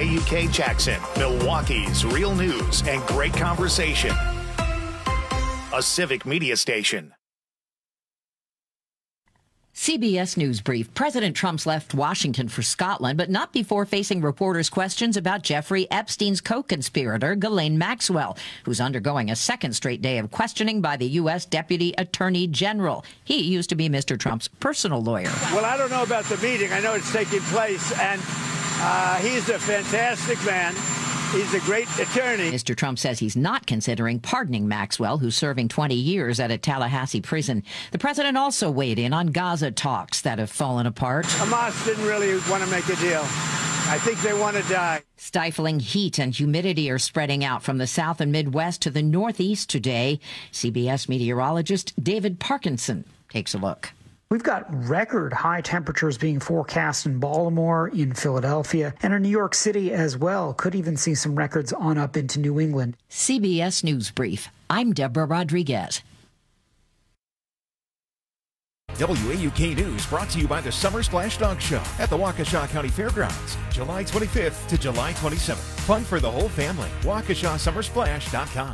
WAUK Jackson, Milwaukee's real news and great conversation. A civic media station. CBS News Brief. President Trump's left Washington for Scotland, but not before facing reporters' questions about Jeffrey Epstein's co-conspirator, Ghislaine Maxwell, who's undergoing a second straight day of questioning by the U.S. Deputy Attorney General. He used to be Mr. Trump's personal lawyer. Well, I don't know about the meeting. I know it's taking place, and he's a fantastic man. He's a great attorney. Mr. Trump says he's not considering pardoning Maxwell, who's serving 20 years at a Tallahassee prison. The president also weighed in on Gaza talks that have fallen apart. Hamas didn't really want to make a deal. I think they want to die. Stifling heat and humidity are spreading out from the south and Midwest to the Northeast today. CBS meteorologist David Parkinson takes a look. We've got record high temperatures being forecast in Baltimore, in Philadelphia, and in New York City as well. Could even see some records on up into New England. CBS News Brief. I'm Deborah Rodriguez. WAUK News brought to you by the Summer Splash Dog Show at the Waukesha County Fairgrounds, July 25th to July 27th. Fun for the whole family. WaukeshaSummerSplash.com.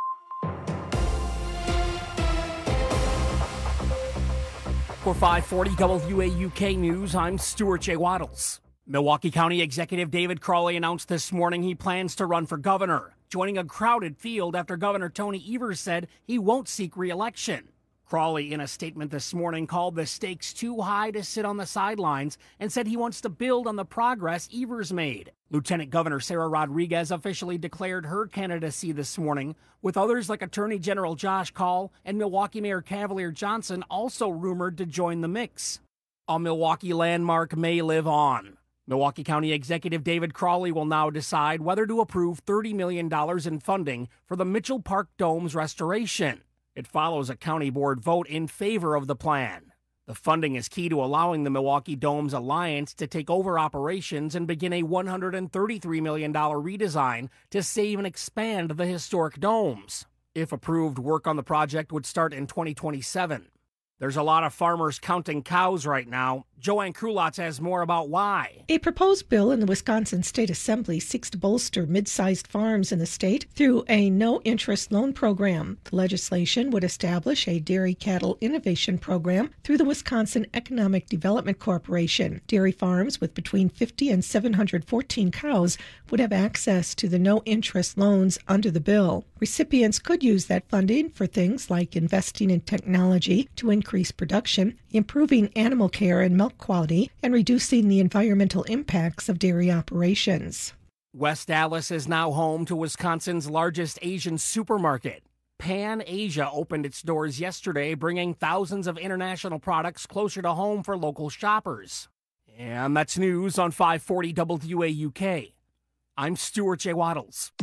For 540 WAUK News, I'm Stuart J. Waddles. Milwaukee County Executive David Crowley announced this morning he plans to run for governor, joining a crowded field after Governor Tony Evers said he won't seek re-election. Crowley, in a statement this morning, called the stakes too high to sit on the sidelines and said he wants to build on the progress Evers made. Lieutenant Governor Sarah Rodriguez officially declared her candidacy this morning, with others like Attorney General Josh Kaul and Milwaukee Mayor Cavalier Johnson also rumored to join the mix. A Milwaukee landmark may live on. Milwaukee County Executive David Crowley will now decide whether to approve $30 million in funding for the Mitchell Park Dome's restoration. It follows a county board vote in favor of the plan. The funding is key to allowing the Milwaukee Domes Alliance to take over operations and begin a $133 million redesign to save and expand the historic domes. If approved, work on the project would start in 2027. There's a lot of farmers counting cows right now. Joanne Krulotz has more about why. A proposed bill in the Wisconsin State Assembly seeks to bolster mid-sized farms in the state through a no-interest loan program. The legislation would establish a dairy cattle innovation program through the Wisconsin Economic Development Corporation. Dairy farms with between 50 and 714 cows would have access to the no-interest loans under the bill. Recipients could use that funding for things like investing in technology to increase production, improving animal care and milk quality, and reducing the environmental impacts of dairy operations. West Allis is now home to Wisconsin's largest Asian supermarket. Pan Asia opened its doors yesterday, bringing thousands of international products closer to home for local shoppers. And that's news on 540 WAUK. I'm Stuart J. Waddles.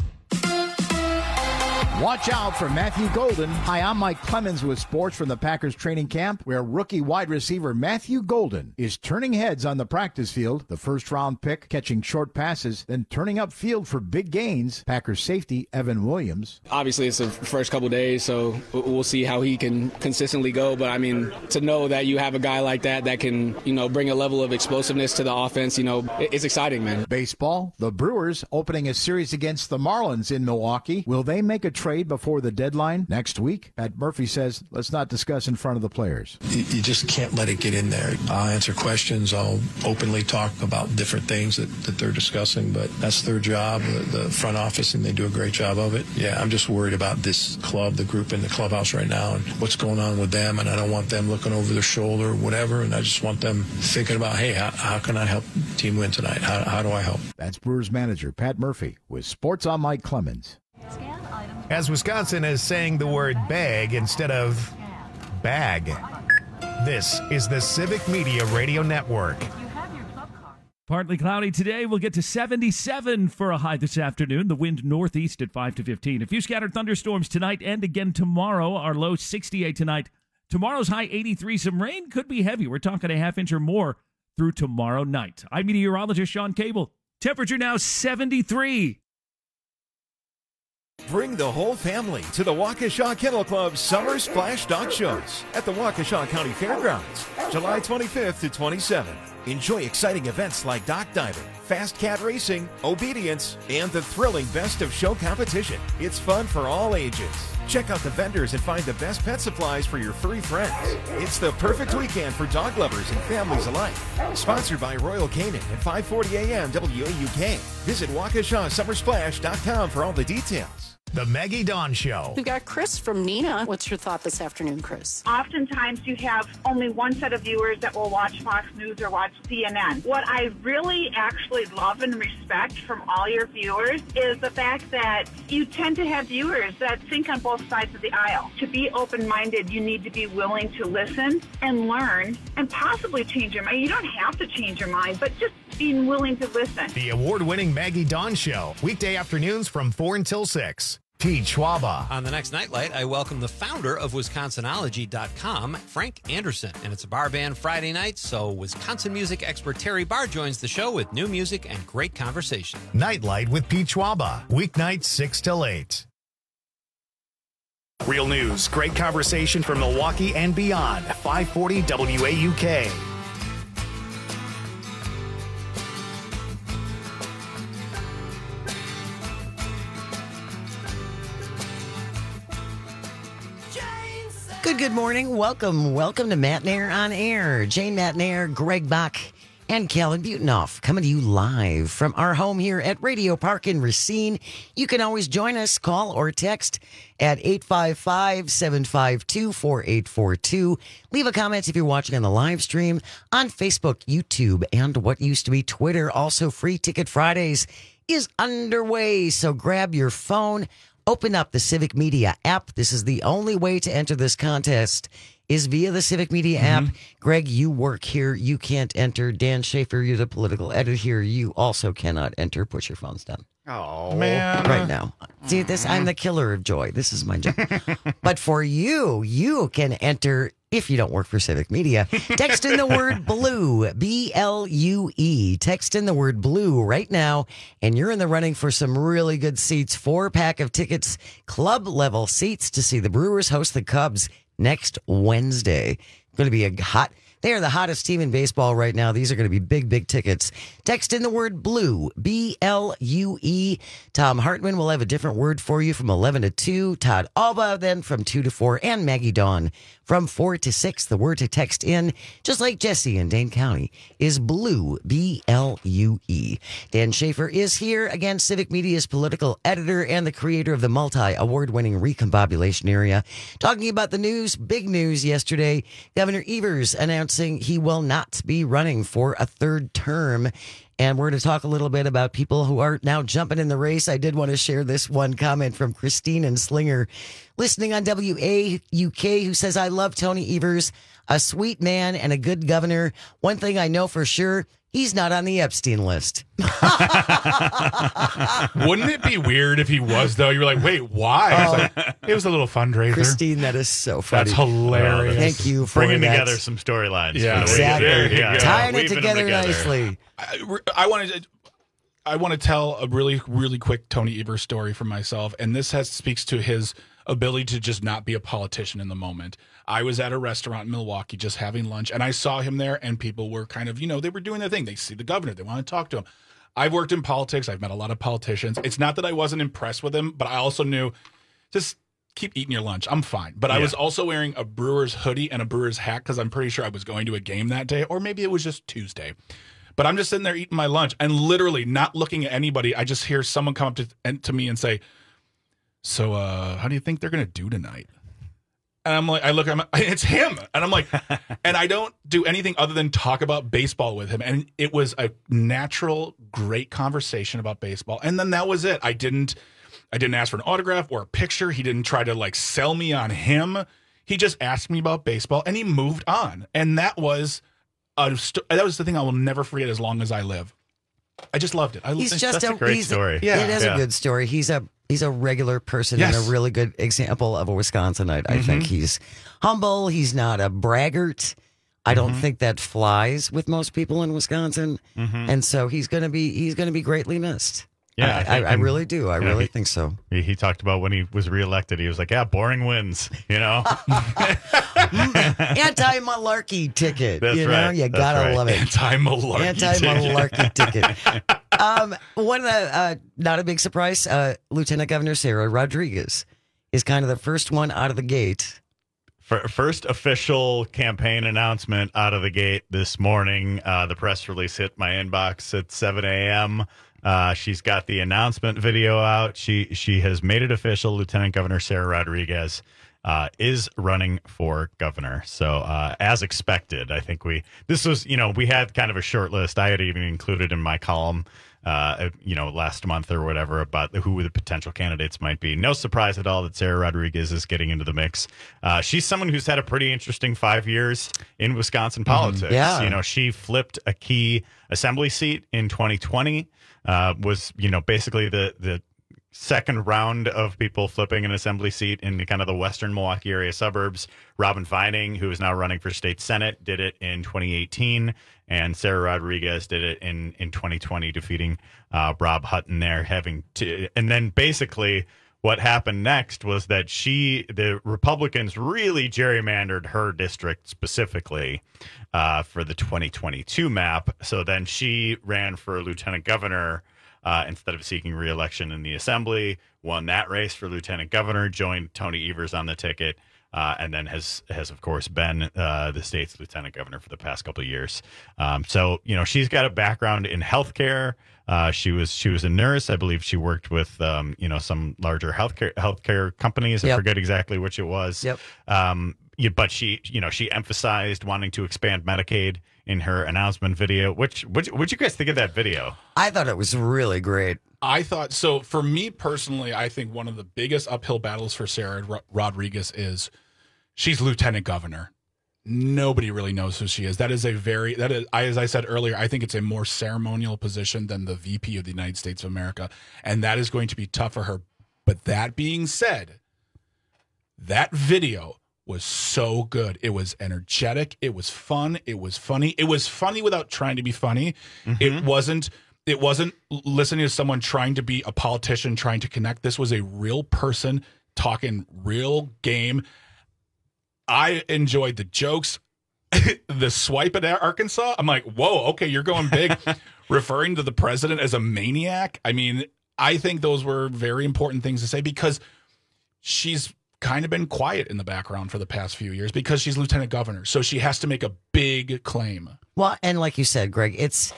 Watch out for Matthew Golden. Hi, I'm Mike Clemens with sports from the Packers training camp, where rookie wide receiver Matthew Golden is turning heads on the practice field, the first-round pick, catching short passes, then turning up field for big gains. Packers safety Evan Williams. Obviously, it's the first couple days, so we'll see how he can consistently go. But, I mean, to know that you have a guy like that can, bring a level of explosiveness to the offense, it's exciting, man. Baseball, the Brewers opening a series against the Marlins in Milwaukee. Will they make a trade before the deadline next week? Pat Murphy says, let's not discuss in front of the players. You just can't let it get in there. I'll answer questions. I'll openly talk about different things that they're discussing, but that's their job, the front office, and they do a great job of it. Yeah, I'm just worried about this club, the group in the clubhouse right now, and what's going on with them, and I don't want them looking over their shoulder or whatever, and I just want them thinking about, hey, how can I help the team win tonight? How do I help? That's Brewers manager Pat Murphy with Sports on Mike Clemens. As Wisconsin is saying the word bag instead of bag. This is the Civic Media Radio Network. Partly cloudy today. We'll get to 77 for a high this afternoon. The wind northeast at 5 to 15. A few scattered thunderstorms tonight and again tomorrow. Our low 68 tonight. Tomorrow's high 83. Some rain could be heavy. We're talking a half inch or more through tomorrow night. I'm meteorologist Sean Cable. Temperature now 73. Bring the whole family to the Waukesha Kennel Club Summer Splash Dog Shows at the Waukesha County Fairgrounds, July 25th to 27th. Enjoy exciting events like dock diving, fast cat racing, obedience, and the thrilling Best of Show competition. It's fun for all ages. Check out the vendors and find the best pet supplies for your furry friends. It's the perfect weekend for dog lovers and families alike. Sponsored by Royal Canin at 540 AM WAUK. Visit WaukeshaSummerSplash.com for all the details. The Maggie Dawn Show. We've got Chris from Neenah. What's your thought this afternoon, Chris? Oftentimes you have only one set of viewers that will watch Fox News or watch CNN. What I really actually love and respect from all your viewers is the fact that you tend to have viewers that think on both sides of the aisle. To be open-minded, you need to be willing to listen and learn and possibly change your mind. You don't have to change your mind, but just being willing to listen. The award-winning Maggie Dawn Show. Weekday afternoons from 4 until 6. Pete Schwaba. On the next Nightlight, I welcome the founder of WisconsinOlogy.com, Frank Anderson. And it's a bar band Friday night, so Wisconsin music expert Terry Barr joins the show with new music and great conversation. Nightlight with Pete Schwaba. Weeknights 6 till 8. Real news, great conversation from Milwaukee and beyond. 540 WAUK. Good morning. Welcome to Matt Nair on Air. Jane Matt Nair, Greg Bach, and Callan Butenoff coming to you live from our home here at Radio Park in Racine. You can always join us, call or text at 855-752-4842. Leave a comment if you're watching on the live stream on Facebook, YouTube, and what used to be Twitter. Also, Free Ticket Fridays is underway, so grab your phone. Open up the Civic Media app. This is the only way to enter this contest is via the Civic Media app. Greg, you work here. You can't enter. Dan Schaefer, you're the political editor here. You also cannot enter. Put your phones down. Oh, man. Right now. See this? I'm the killer of joy. This is my job. But for you, you can enter if you don't work for Civic Media. Text in the word BLUE, B-L-U-E. Text in the word BLUE right now, and you're in the running for some really good seats. 4-pack of tickets, club-level seats to see the Brewers host the Cubs next Wednesday. Going to be a hot... They are the hottest team in baseball right now. These are going to be big, big tickets. Text in the word BLUE, B-L-U-E. Tom Hartman will have a different word for you from 11 to 2. Todd Alba then from 2 to 4. And Maggie Dawn from 4 to 6. The word to text in, just like Jesse in Dane County, is BLUE, B-L-U-E. Dan Schaefer is here. Again, Civic Media's political editor and the creator of the multi-award-winning Recombobulation Area. Talking about the news, big news yesterday. Governor Evers announcing he will not be running for a third term. And we're going to talk a little bit about people who are now jumping in the race. I did want to share this one comment from Christine and Slinger, listening on WAUK, who says, I love Tony Evers, a sweet man and a good governor. One thing I know for sure, he's not on the Epstein list. Wouldn't it be weird if he was, though? You were like, wait, why? It was a little fundraiser. Christine, that is so funny. That's hilarious. Thank you for bringing that. together some storylines. Yeah, exactly. Tying it Weaving together nicely. I want to tell a really, really quick Tony Evers story from myself, and this speaks to his ability to just not be a politician in the moment. I was at a restaurant in Milwaukee just having lunch, and I saw him there, and people were kind of, they were doing their thing. They see the governor. They want to talk to him. I've worked in politics. I've met a lot of politicians. It's not that I wasn't impressed with him, but I also knew just keep eating your lunch. I'm fine. But I was also wearing a Brewers hoodie and a Brewers hat because I'm pretty sure I was going to a game that day, or maybe it was just Tuesday. But I'm just sitting there eating my lunch and literally not looking at anybody. I just hear someone come up to me and say, so how do you think they're going to do tonight? And I'm like, it's him. And I'm like, and I don't do anything other than talk about baseball with him. And it was a natural, great conversation about baseball. And then that was it. I didn't ask for an autograph or a picture. He didn't try to sell me on him. He just asked me about baseball and he moved on. And that was the thing I will never forget as long as I live. I just loved it. That's a great story. Yeah, it is a good story. He's a regular person and a really good example of a Wisconsinite. I think he's humble. He's not a braggart. I don't think that flies with most people in Wisconsin, and so he's going to be greatly missed. Yeah, I really do. I really think so. He talked about when he was reelected. He was like, "Yeah, boring wins." You know, anti-malarkey ticket. That's you know, right. you gotta love it. Anti-malarkey ticket. One of the not a big surprise. Lieutenant Governor Sarah Rodriguez is kind of the first one out of the gate. First official campaign announcement out of the gate this morning. The press release hit my inbox at 7 a.m. She's got the announcement video out. She has made it official. Lieutenant Governor Sarah Rodriguez is running for governor. So as expected, I think we had kind of a short list. I had even included in my column last month or whatever about who the potential candidates might be. No surprise at all that Sarah Rodriguez is getting into the mix. She's someone who's had a pretty interesting 5 years in Wisconsin politics. Yeah. She flipped a key assembly seat in 2020, was, basically the second round of people flipping an assembly seat in kind of the western Milwaukee area suburbs. Robin Vining, who is now running for state senate, did it in 2018, and Sarah Rodriguez did it in 2020, defeating Rob Hutton there. And then basically what happened next was that the Republicans really gerrymandered her district specifically for the 2022 map. So then she ran for lieutenant governor instead of seeking re-election in the assembly, won that race for lieutenant governor, joined Tony Evers on the ticket, and then has of course been the state's lieutenant governor for the past couple of years. So she's got a background in healthcare. She was a nurse. I believe she worked with some larger healthcare companies. I forget exactly which it was. Yep. But she emphasized wanting to expand Medicaid in her announcement video. What'd you guys think of that video? I thought it was really great. I thought so. For me personally, I think one of the biggest uphill battles for Sarah Rodriguez is she's lieutenant governor. Nobody really knows who she is. That is, as I said earlier, I think it's a more ceremonial position than the VP of the United States of America, and that is going to be tough for her. But that being said, that video was so good. It was energetic. It was fun. It was funny. It was funny without trying to be funny. Mm-hmm. It wasn't listening to someone trying to be a politician, trying to connect. This was a real person talking real game. I enjoyed the jokes. The swipe at Arkansas, I'm like, whoa, okay, you're going big. Referring to the president as a maniac. I mean, I think those were very important things to say because she's kind of been quiet in the background for the past few years because she's lieutenant governor. So she has to make a big claim. Well, and like you said, Greg, it's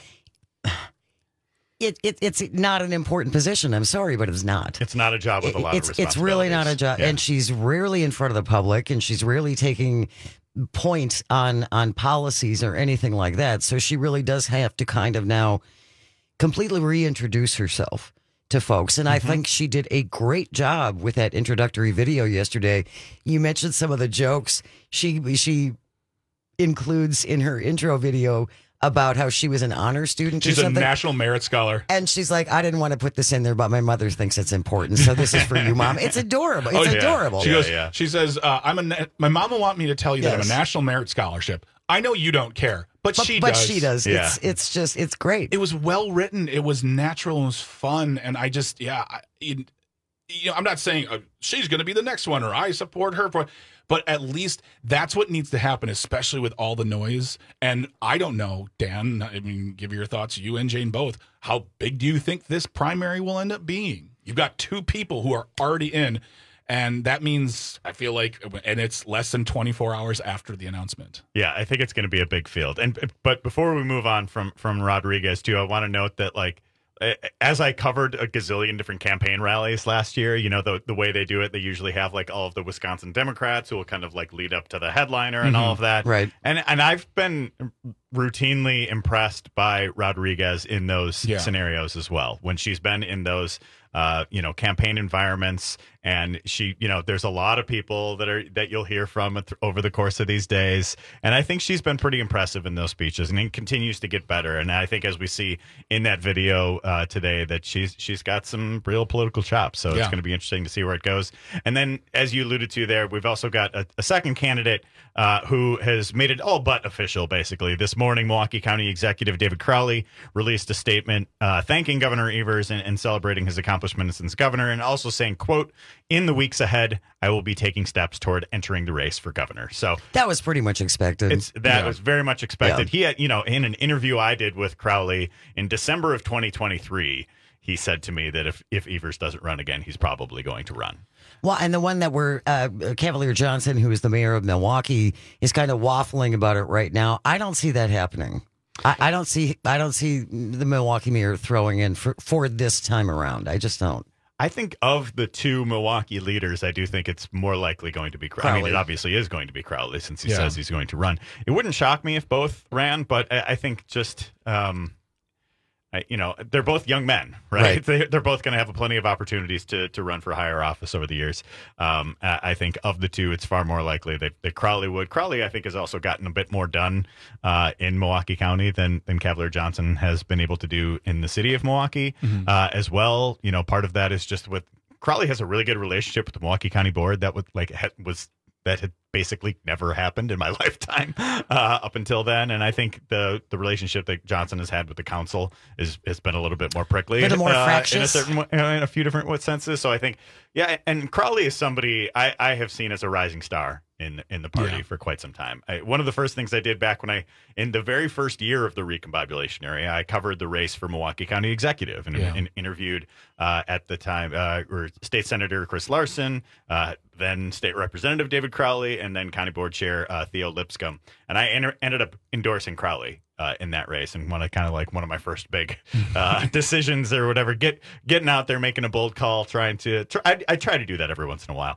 not an important position. I'm sorry, but it's not. It's not a job with a lot of responsibilities. It's really not a job. Yeah. And she's rarely in front of the public, and she's rarely taking point on policies or anything like that. So she really does have to kind of now completely reintroduce herself to folks. And I think she did a great job with that introductory video yesterday. You mentioned some of the jokes she includes in her intro video about how she was an honor student. She's or a something. National Merit Scholar. And she's like, I didn't want to put this in there, but my mother thinks it's important. So this is for you, Mom. It's adorable. It's adorable. She goes, she says, my mom will want me to tell you that I'm a National Merit Scholarship. I know you don't care, but she does. But she does. Yeah. It's great. It was well written. It was natural. It was fun. And I just, I'm not saying she's going to be the next one or I support her, but at least that's what needs to happen, especially with all the noise. And I don't know, Dan, I mean, give your thoughts, you and Jane both. How big do you think this primary will end up being? You've got two people who are already in, and that means, I feel like, and it's less than 24 hours after the announcement. Yeah, I think it's going to be a big field. But before we move on from Rodriguez, too, I want to note that, like, as I covered a gazillion different campaign rallies last year, the way they do it, they usually have like all of the Wisconsin Democrats who will kind of like lead up to the headliner and all of that. Right. And I've been routinely impressed by Rodriguez in those scenarios as well. When she's been in those campaign environments, and she, there's a lot of people that you'll hear from over the course of these days, and I think she's been pretty impressive in those speeches, and it continues to get better. And I think as we see in that video today, that she's got some real political chops. So it's going to be interesting to see where it goes. And then, as you alluded to there, we've also got a second candidate who has made it all but official, basically this morning, Milwaukee County Executive David Crowley released a statement thanking Governor Evers and celebrating his accomplishments as governor, and also saying, quote, "In the weeks ahead, I will be taking steps toward entering the race for governor." So that was pretty much expected. That was very much expected. He had, in an interview I did with Crowley in December of 2023, he said to me that if Evers doesn't run again, he's probably going to run. Well, and the one that Cavalier Johnson, who is the mayor of Milwaukee, is kind of waffling about it right now. I don't see that happening. I don't see the Milwaukee mayor throwing in for this time around. I just don't. I think of the two Milwaukee leaders, I do think it's more likely going to be Crowley. I mean, it obviously is going to be Crowley since he says he's going to run. It wouldn't shock me if both ran, but I think just, they're both young men, right? They're both going to have plenty of opportunities to run for higher office over the years. I think of the two, it's far more likely that Crowley would. Crowley, I think, has also gotten a bit more done in Milwaukee County than Cavalier Johnson has been able to do in the city of Milwaukee as well. Part of that is just with Crowley has a really good relationship with the Milwaukee County Board that had basically never happened in my lifetime up until then. And I think the relationship that Johnson has had with the council has been a little bit more prickly. A little more fractious. In a few different senses. So I think, and Crowley is somebody I have seen as a rising star in the party for quite some time. One of the first things I did back in the very first year of the recombobulation area, I covered the race for Milwaukee County Executive and interviewed at the time State Senator Chris Larson, then State Representative David Crowley, and then County Board Chair Theo Lipscomb. And I ended up endorsing Crowley in that race, and one of my first big decisions or whatever, getting out there, making a bold call, I try to do that every once in a while.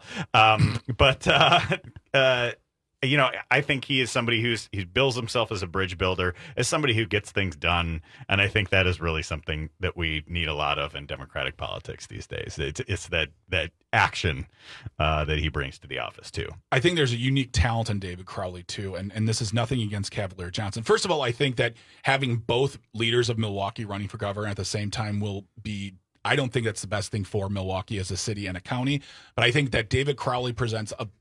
I think he is somebody he bills himself as a bridge builder, as somebody who gets things done, and I think that is really something that we need a lot of in Democratic politics these days. It's that action that he brings to the office too. I think there's a unique talent in David Crowley too, and this is nothing against Cavalier Johnson. First of all, I think that having both leaders of Milwaukee running for governor at the same time will be. I don't think that's the best thing for Milwaukee as a city and a county, but I think that David Crowley presents a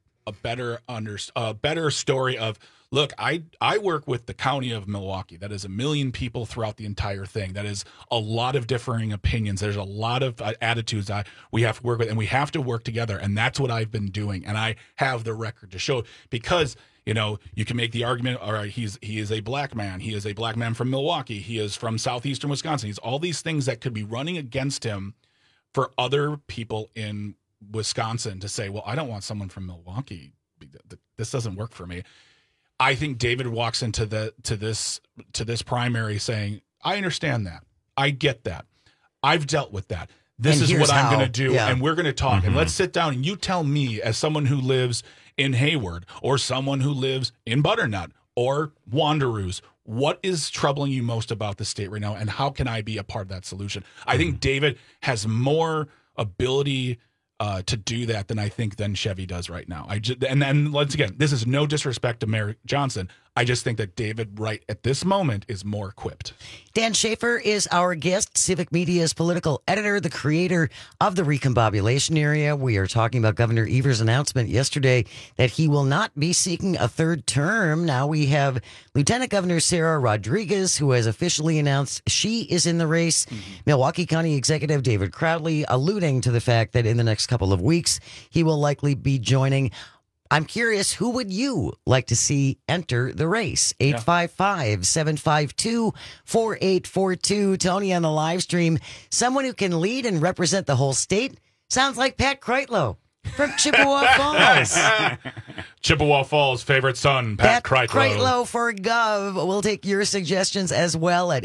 better story of, look, I work with the county of Milwaukee. That is 1 million people throughout the entire thing. That is a lot of differing opinions. There's a lot of attitudes that we have to work with, and we have to work together. And that's what I've been doing. And I have the record to show, because you can make the argument, all right, he is a black man. He is a black man from Milwaukee. He is from southeastern Wisconsin. He's all these things that could be running against him for other people in Wisconsin to say, well, I don't want someone from Milwaukee. This doesn't work for me. I think David walks into this primary saying, I understand that. I get that. I've dealt with that. This is what I'm going to do. Yeah. And we're going to talk. And let's sit down and you tell me, as someone who lives in Hayward or someone who lives in Butternut or Wanderoos, what is troubling you most about the state right now? And how can I be a part of that solution? I think David has more ability to do that than Chevy does right now. And then once again, this is no disrespect to Mayor Johnson. I just think that David, right at this moment, is more equipped. Dan Schaefer is our guest, Civic Media's political editor, the creator of the recombobulation area. We are talking about Governor Evers' announcement yesterday that he will not be seeking a third term. Now we have Lieutenant Governor Sarah Rodriguez, who has officially announced she is in the race. Milwaukee County Executive David Crowley alluding to the fact that in the next couple of weeks, he will likely be joining. I'm curious, who would you like to see enter the race? 855-752-4842. Tony on the live stream. Someone who can lead and represent the whole state? Sounds like Pat Kreitlow from Chippewa Falls. Chippewa Falls' favorite son, Pat Kreitlow. Kreitlow for Gov. We'll take your suggestions as well at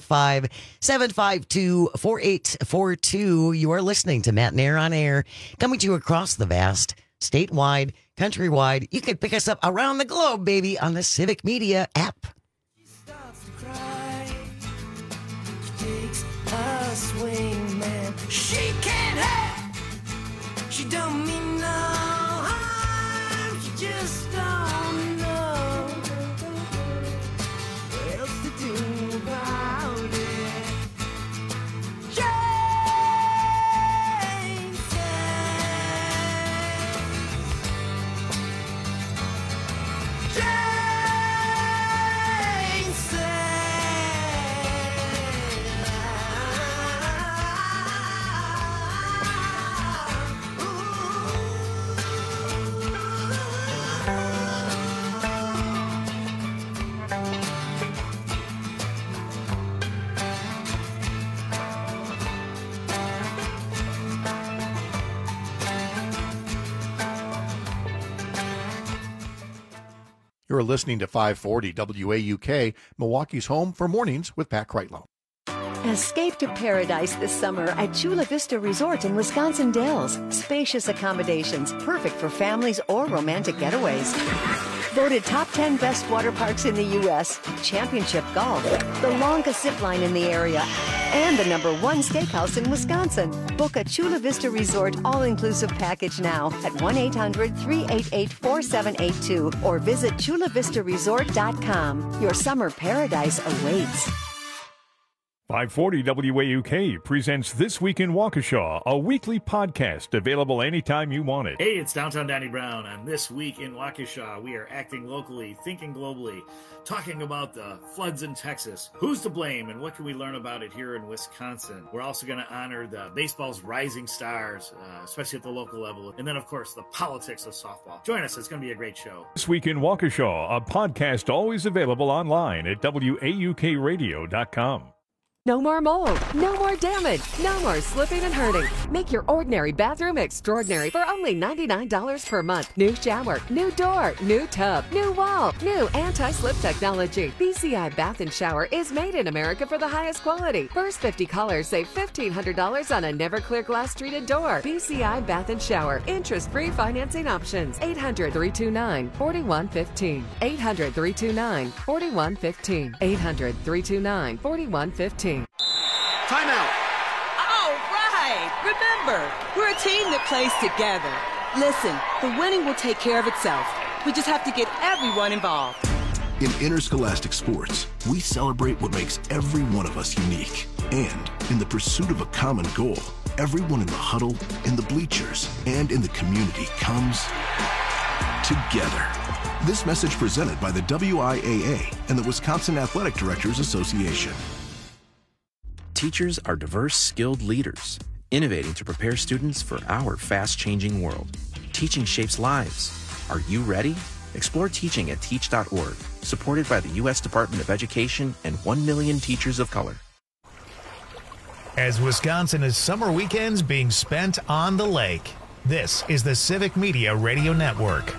855-752-4842. You are listening to Matt Nair on Air, coming to you across the vast, statewide, countrywide. You can pick us up around the globe, baby, on the Civic Media app. She starts to cry. She takes a swing, man. She can't help. She don't mean no harm. She just don't know what else to do about it. You're listening to 540 WAUK, Milwaukee's home for mornings with Pat Kreitlow. Escape to paradise this summer at Chula Vista Resort in Wisconsin Dells. Spacious accommodations, perfect for families or romantic getaways. Voted top 10 best water parks in the U.S., championship golf, the longest zip line in the area, and the #1 steakhouse in Wisconsin. Book a Chula Vista Resort all-inclusive package now at 1-800-388-4782 or visit chulavistaresort.com. Your summer paradise awaits. 540 WAUK presents This Week in Waukesha, a weekly podcast available anytime you want it. Hey, it's Downtown Danny Brown. On This Week in Waukesha, we are acting locally, thinking globally, talking about the floods in Texas. Who's to blame and what can we learn about it here in Wisconsin? We're also going to honor the baseball's rising stars, especially at the local level. And then, of course, the politics of softball. Join us. It's going to be a great show. This Week in Waukesha, a podcast always available online at WAUKradio.com. No more mold, no more damage, no more slipping and hurting. Make your ordinary bathroom extraordinary for only $99 per month. New shower, new door, new tub, new wall, new anti-slip technology. BCI Bath and Shower is made in America for the highest quality. First 50 callers save $1,500 on a Never-Clear glass treated door. BCI Bath and Shower. Interest-free financing options. 800-329-4115. 800-329-4115. 800-329-4115. Timeout. All right. Remember, we're a team that plays together. Listen, the winning will take care of itself. We just have to get everyone involved. In interscholastic sports, we celebrate what makes every one of us unique. And in the pursuit of a common goal, everyone in the huddle, in the bleachers, and in the community comes together. This message presented by the WIAA and the Wisconsin Athletic Directors Association. Teachers are diverse, skilled leaders, innovating to prepare students for our fast-changing world. Teaching shapes lives. Are you ready? Explore teaching at teach.org, supported by the U.S. Department of Education and 1 million teachers of color. As Wisconsin is summer weekends being spent on the lake, this is the Civic Media Radio Network.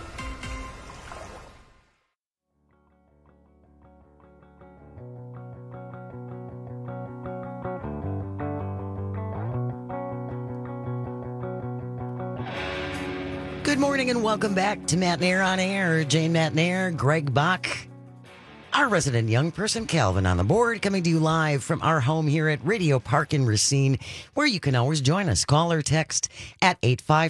Good morning and welcome back to Matt Nair on Air. Jane Matt Nair, Greg Bach, our resident young person, Calvin, on the board, coming to you live from our home here at Radio Park in Racine, where you can always join us. Call or text at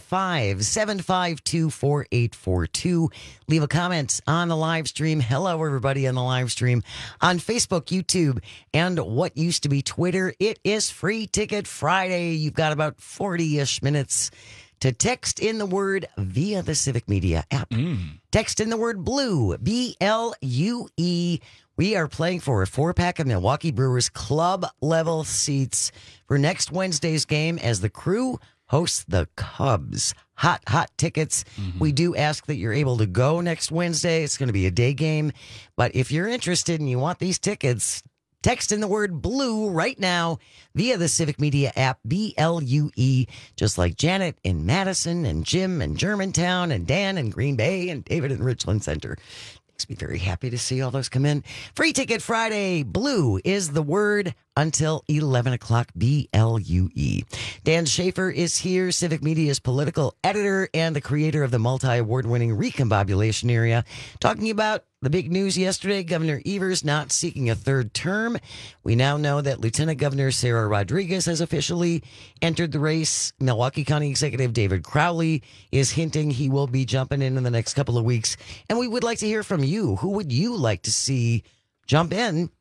855-752-4842. Leave a comment on the live stream. Hello, everybody on the live stream on Facebook, YouTube, and what used to be Twitter. It is Free Ticket Friday. You've got about 40-ish minutes to text in the word via the Civic Media app. Text in the word BLUE, B-L-U-E. We are playing for a 4-pack of Milwaukee Brewers club-level seats for next Wednesday's game as the Crew hosts the Cubs. Hot tickets. We do ask that you're able to go next Wednesday. It's going to be a day game. But if you're interested and you want these tickets, text in the word BLUE right now via the Civic Media app, B-L-U-E, just like Janet in Madison and Jim in Germantown and Dan in Green Bay and David in Richland Center. Makes me very happy to see all those come in. Free Ticket Friday. BLUE is the word until 11 o'clock, B-L-U-E. Dan Schaefer is here, Civic Media's political editor and the creator of the multi-award-winning Recombobulation Area, talking about the big news yesterday, Governor Evers not seeking a third term. We now know that Lieutenant Governor Sarah Rodriguez has officially entered the race. Milwaukee County Executive David Crowley is hinting he will be jumping in the next couple of weeks. And we would like to hear from you. Who would you like to see jump in?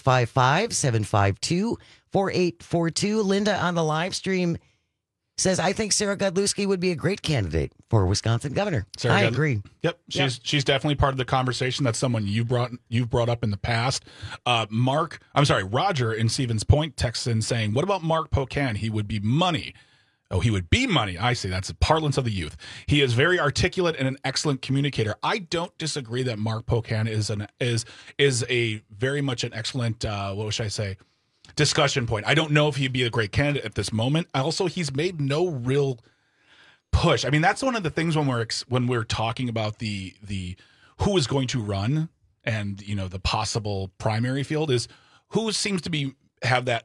855-752-4842. Linda on the live stream says, I think Sarah Godlewski would be a great candidate for Wisconsin governor. I agree. Yep. She's definitely part of the conversation. That's someone you've brought up in the past. Roger in Stevens Point texts in saying, what about Mark Pocan? He would be money. Oh, he would be money. I see. That's the parlance of the youth. He is very articulate and an excellent communicator. I don't disagree that Mark Pocan is a very much an excellent, discussion point. I don't know if he'd be a great candidate at this moment. Also, he's made no real push. I mean, that's one of the things when we're talking about the who is going to run and, the possible primary field is who seems to have that,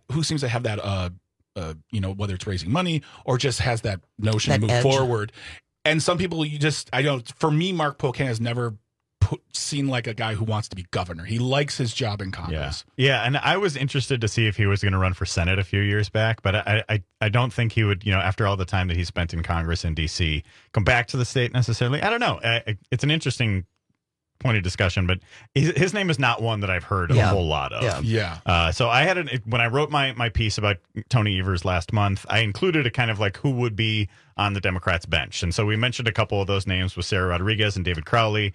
whether it's raising money or just has that notion to move edge forward. And some people, for me, Mark Pocan has never seen like a guy who wants to be governor. He likes his job in Congress. Yeah, and I was interested to see if he was going to run for Senate a few years back, but I don't think he would, after all the time that he spent in Congress in D.C., come back to the state necessarily. I don't know. It's an interesting point of discussion, but his name is not one that I've heard a whole lot of. Yeah. So I had when I wrote my piece about Tony Evers last month, I included a kind of like who would be on the Democrats' bench. And so we mentioned a couple of those names with Sarah Rodriguez and David Crowley.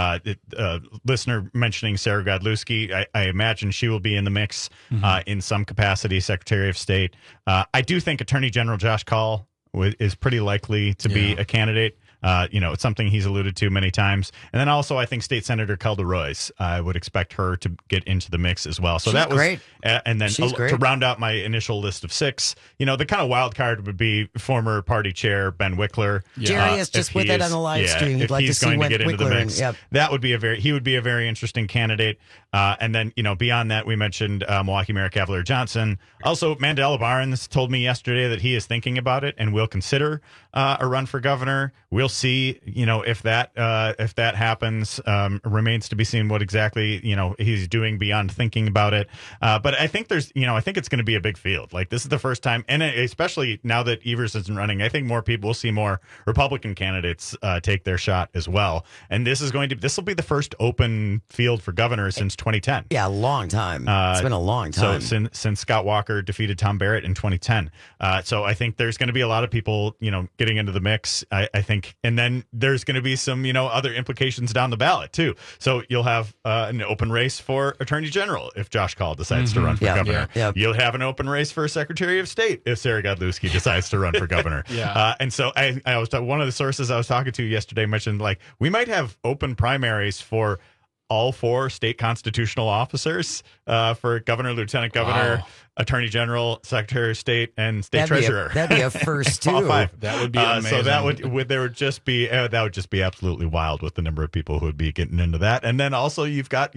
Listener mentioning Sarah Godlewski, I imagine she will be in the mix in some capacity, Secretary of State. I do think Attorney General Josh Kaul is pretty likely to be a candidate. It's something he's alluded to many times. And then also, I think State Senator Kelda Royce, I would expect her to get into the mix as well. So that was great. And then to round out my initial list of 6, the kind of wild card would be former party chair Ben Wickler. Jerry is just with it on the live stream. He'd like to see going to get into the mix. Yep. That would be he would be a very interesting candidate. And then, beyond that, we mentioned Milwaukee Mayor Cavalier Johnson. Also, Mandela Barnes told me yesterday that he is thinking about it and will consider a run for governor. We'll see, if that happens. Remains to be seen what exactly, he's doing beyond thinking about it. But I think I think it's going to be a big field. Like, this is the first time, and especially now that Evers isn't running, I think we'll see more Republican candidates take their shot as well. And this will be the first open field for governor since 2010. Yeah, a long time. It's been a long time. So since Scott Walker defeated Tom Barrett in 2010. So I think there's going to be a lot of people, getting into the mix. I think, and then there's going to be some, other implications down the ballot too. So you'll have an open race for Attorney General if Josh Kaul decides to run for governor. You'll have an open race for Secretary of State if Sarah Godlewski decides to run for governor. And so I was one of the sources I was talking to yesterday mentioned like we might have open primaries for all 4 state constitutional officers for governor, lieutenant governor, attorney general, secretary of state, and state treasurer. That'd be a first too. All 5. That would be amazing. So that would just be absolutely wild with the number of people who would be getting into that. And then also you've got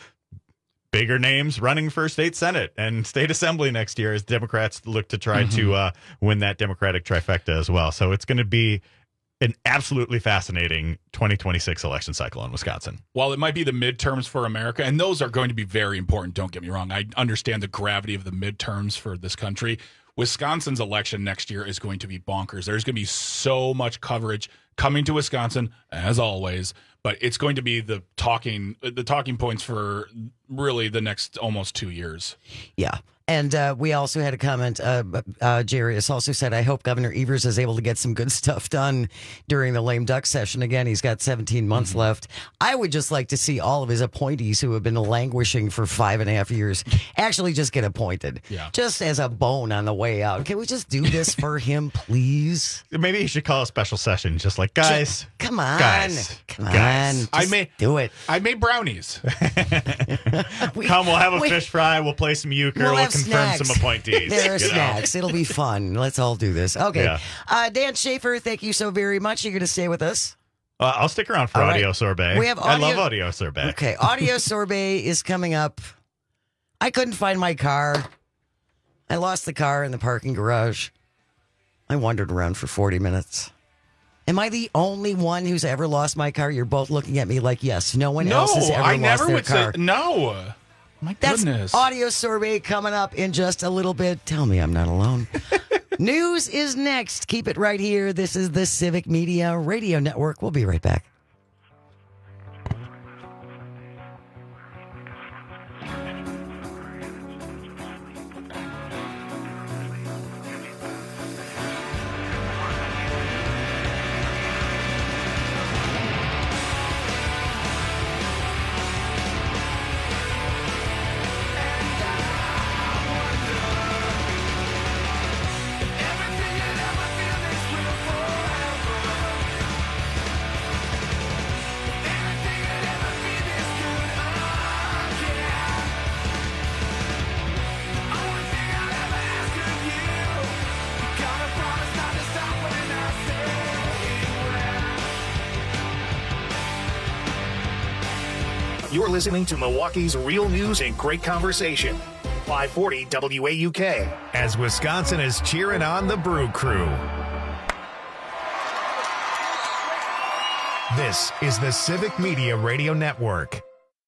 bigger names running for state senate and state assembly next year as Democrats look to try to win that Democratic trifecta as well. So it's going to be an absolutely fascinating 2026 election cycle in Wisconsin. While it might be the midterms for America, and those are going to be very important, don't get me wrong. I understand the gravity of the midterms for this country. Wisconsin's election next year is going to be bonkers. There's going to be so much coverage coming to Wisconsin, as always, but it's going to be the talking points for really the next almost 2 years. Yeah. And we also had a comment. Jarius also said, I hope Governor Evers is able to get some good stuff done during the lame duck session. Again, he's got 17 months left. I would just like to see all of his appointees who have been languishing for 5.5 years actually just get appointed. Just as a bone on the way out. Can we just do this for him, please? Maybe he should call a special session. Just like, guys. Come on. Come on. Do it. I made brownies. Come, we'll have a fish fry. We'll play some euchre. We'll confirm snacks. some appointees. There are snacks. It'll be fun. Let's all do this. Okay. Dan Schaefer, thank you so very much. You're going to stay with us? I'll stick around for audio sorbet. I love audio sorbet. Okay. Audio sorbet is coming up. I couldn't find my car. I lost the car in the parking garage. I wandered around for 40 minutes. Am I the only one who's ever lost my car? You're both looking at me like, yes, no one else has ever lost their car. No. My goodness. That's audio sorbet coming up in just a little bit. Tell me I'm not alone. News is next. Keep it right here. This is the Civic Media Radio Network. We'll be right back. You're listening to Milwaukee's real news and great conversation. 540 WAUK. As Wisconsin is cheering on the Brew Crew. This is the Civic Media Radio Network.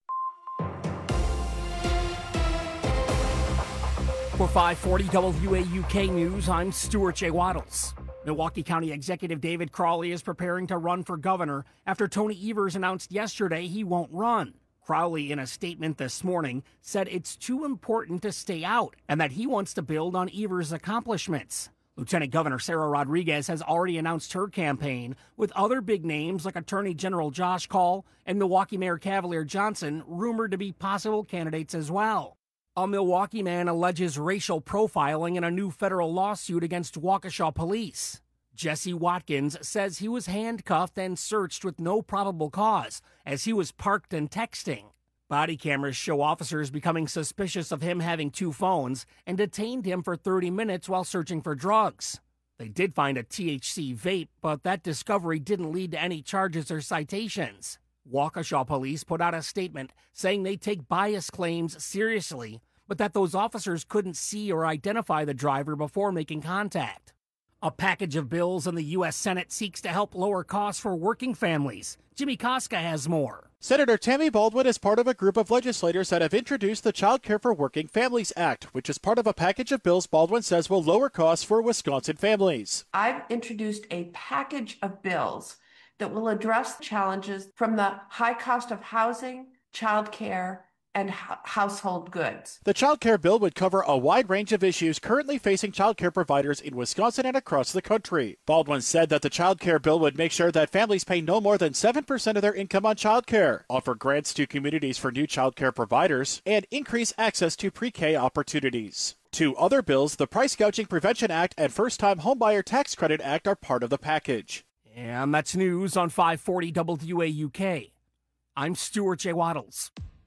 For 540 WAUK News, I'm Stuart J. Waddles. Milwaukee County Executive David Crowley is preparing to run for governor after Tony Evers announced yesterday he won't run. Crowley, in a statement this morning, said it's too important to stay out and that he wants to build on Evers' accomplishments. Lieutenant Governor Sarah Rodriguez has already announced her campaign, with other big names like Attorney General Josh Kaul and Milwaukee Mayor Cavalier Johnson rumored to be possible candidates as well. A Milwaukee man alleges racial profiling in a new federal lawsuit against Waukesha police. Jesse Watkins says he was handcuffed and searched with no probable cause as he was parked and texting. Body cameras show officers becoming suspicious of him having two phones and detained him for 30 minutes while searching for drugs. They did find a THC vape, but that discovery didn't lead to any charges or citations. Waukesha police put out a statement saying they take bias claims seriously, but that those officers couldn't see or identify the driver before making contact. A package of bills in the U.S. Senate seeks to help lower costs for working families. Jimmy Koska has more. Senator Tammy Baldwin is part of a group of legislators that have introduced the Child Care for Working Families Act, which is part of a package of bills Baldwin says will lower costs for Wisconsin families. I've introduced a package of bills that will address challenges from the high cost of housing, child care, and household goods. The child care bill would cover a wide range of issues currently facing child care providers in Wisconsin and across the country. Baldwin said that the child care bill would make sure that families pay no more than 7% of their income on child care, offer grants to communities for new child care providers, and increase access to pre-K opportunities. Two other bills, the Price Gouging Prevention Act and First-Time Homebuyer Tax Credit Act, are part of the package. And that's news on 540 WAUK. I'm Stuart J. Waddles.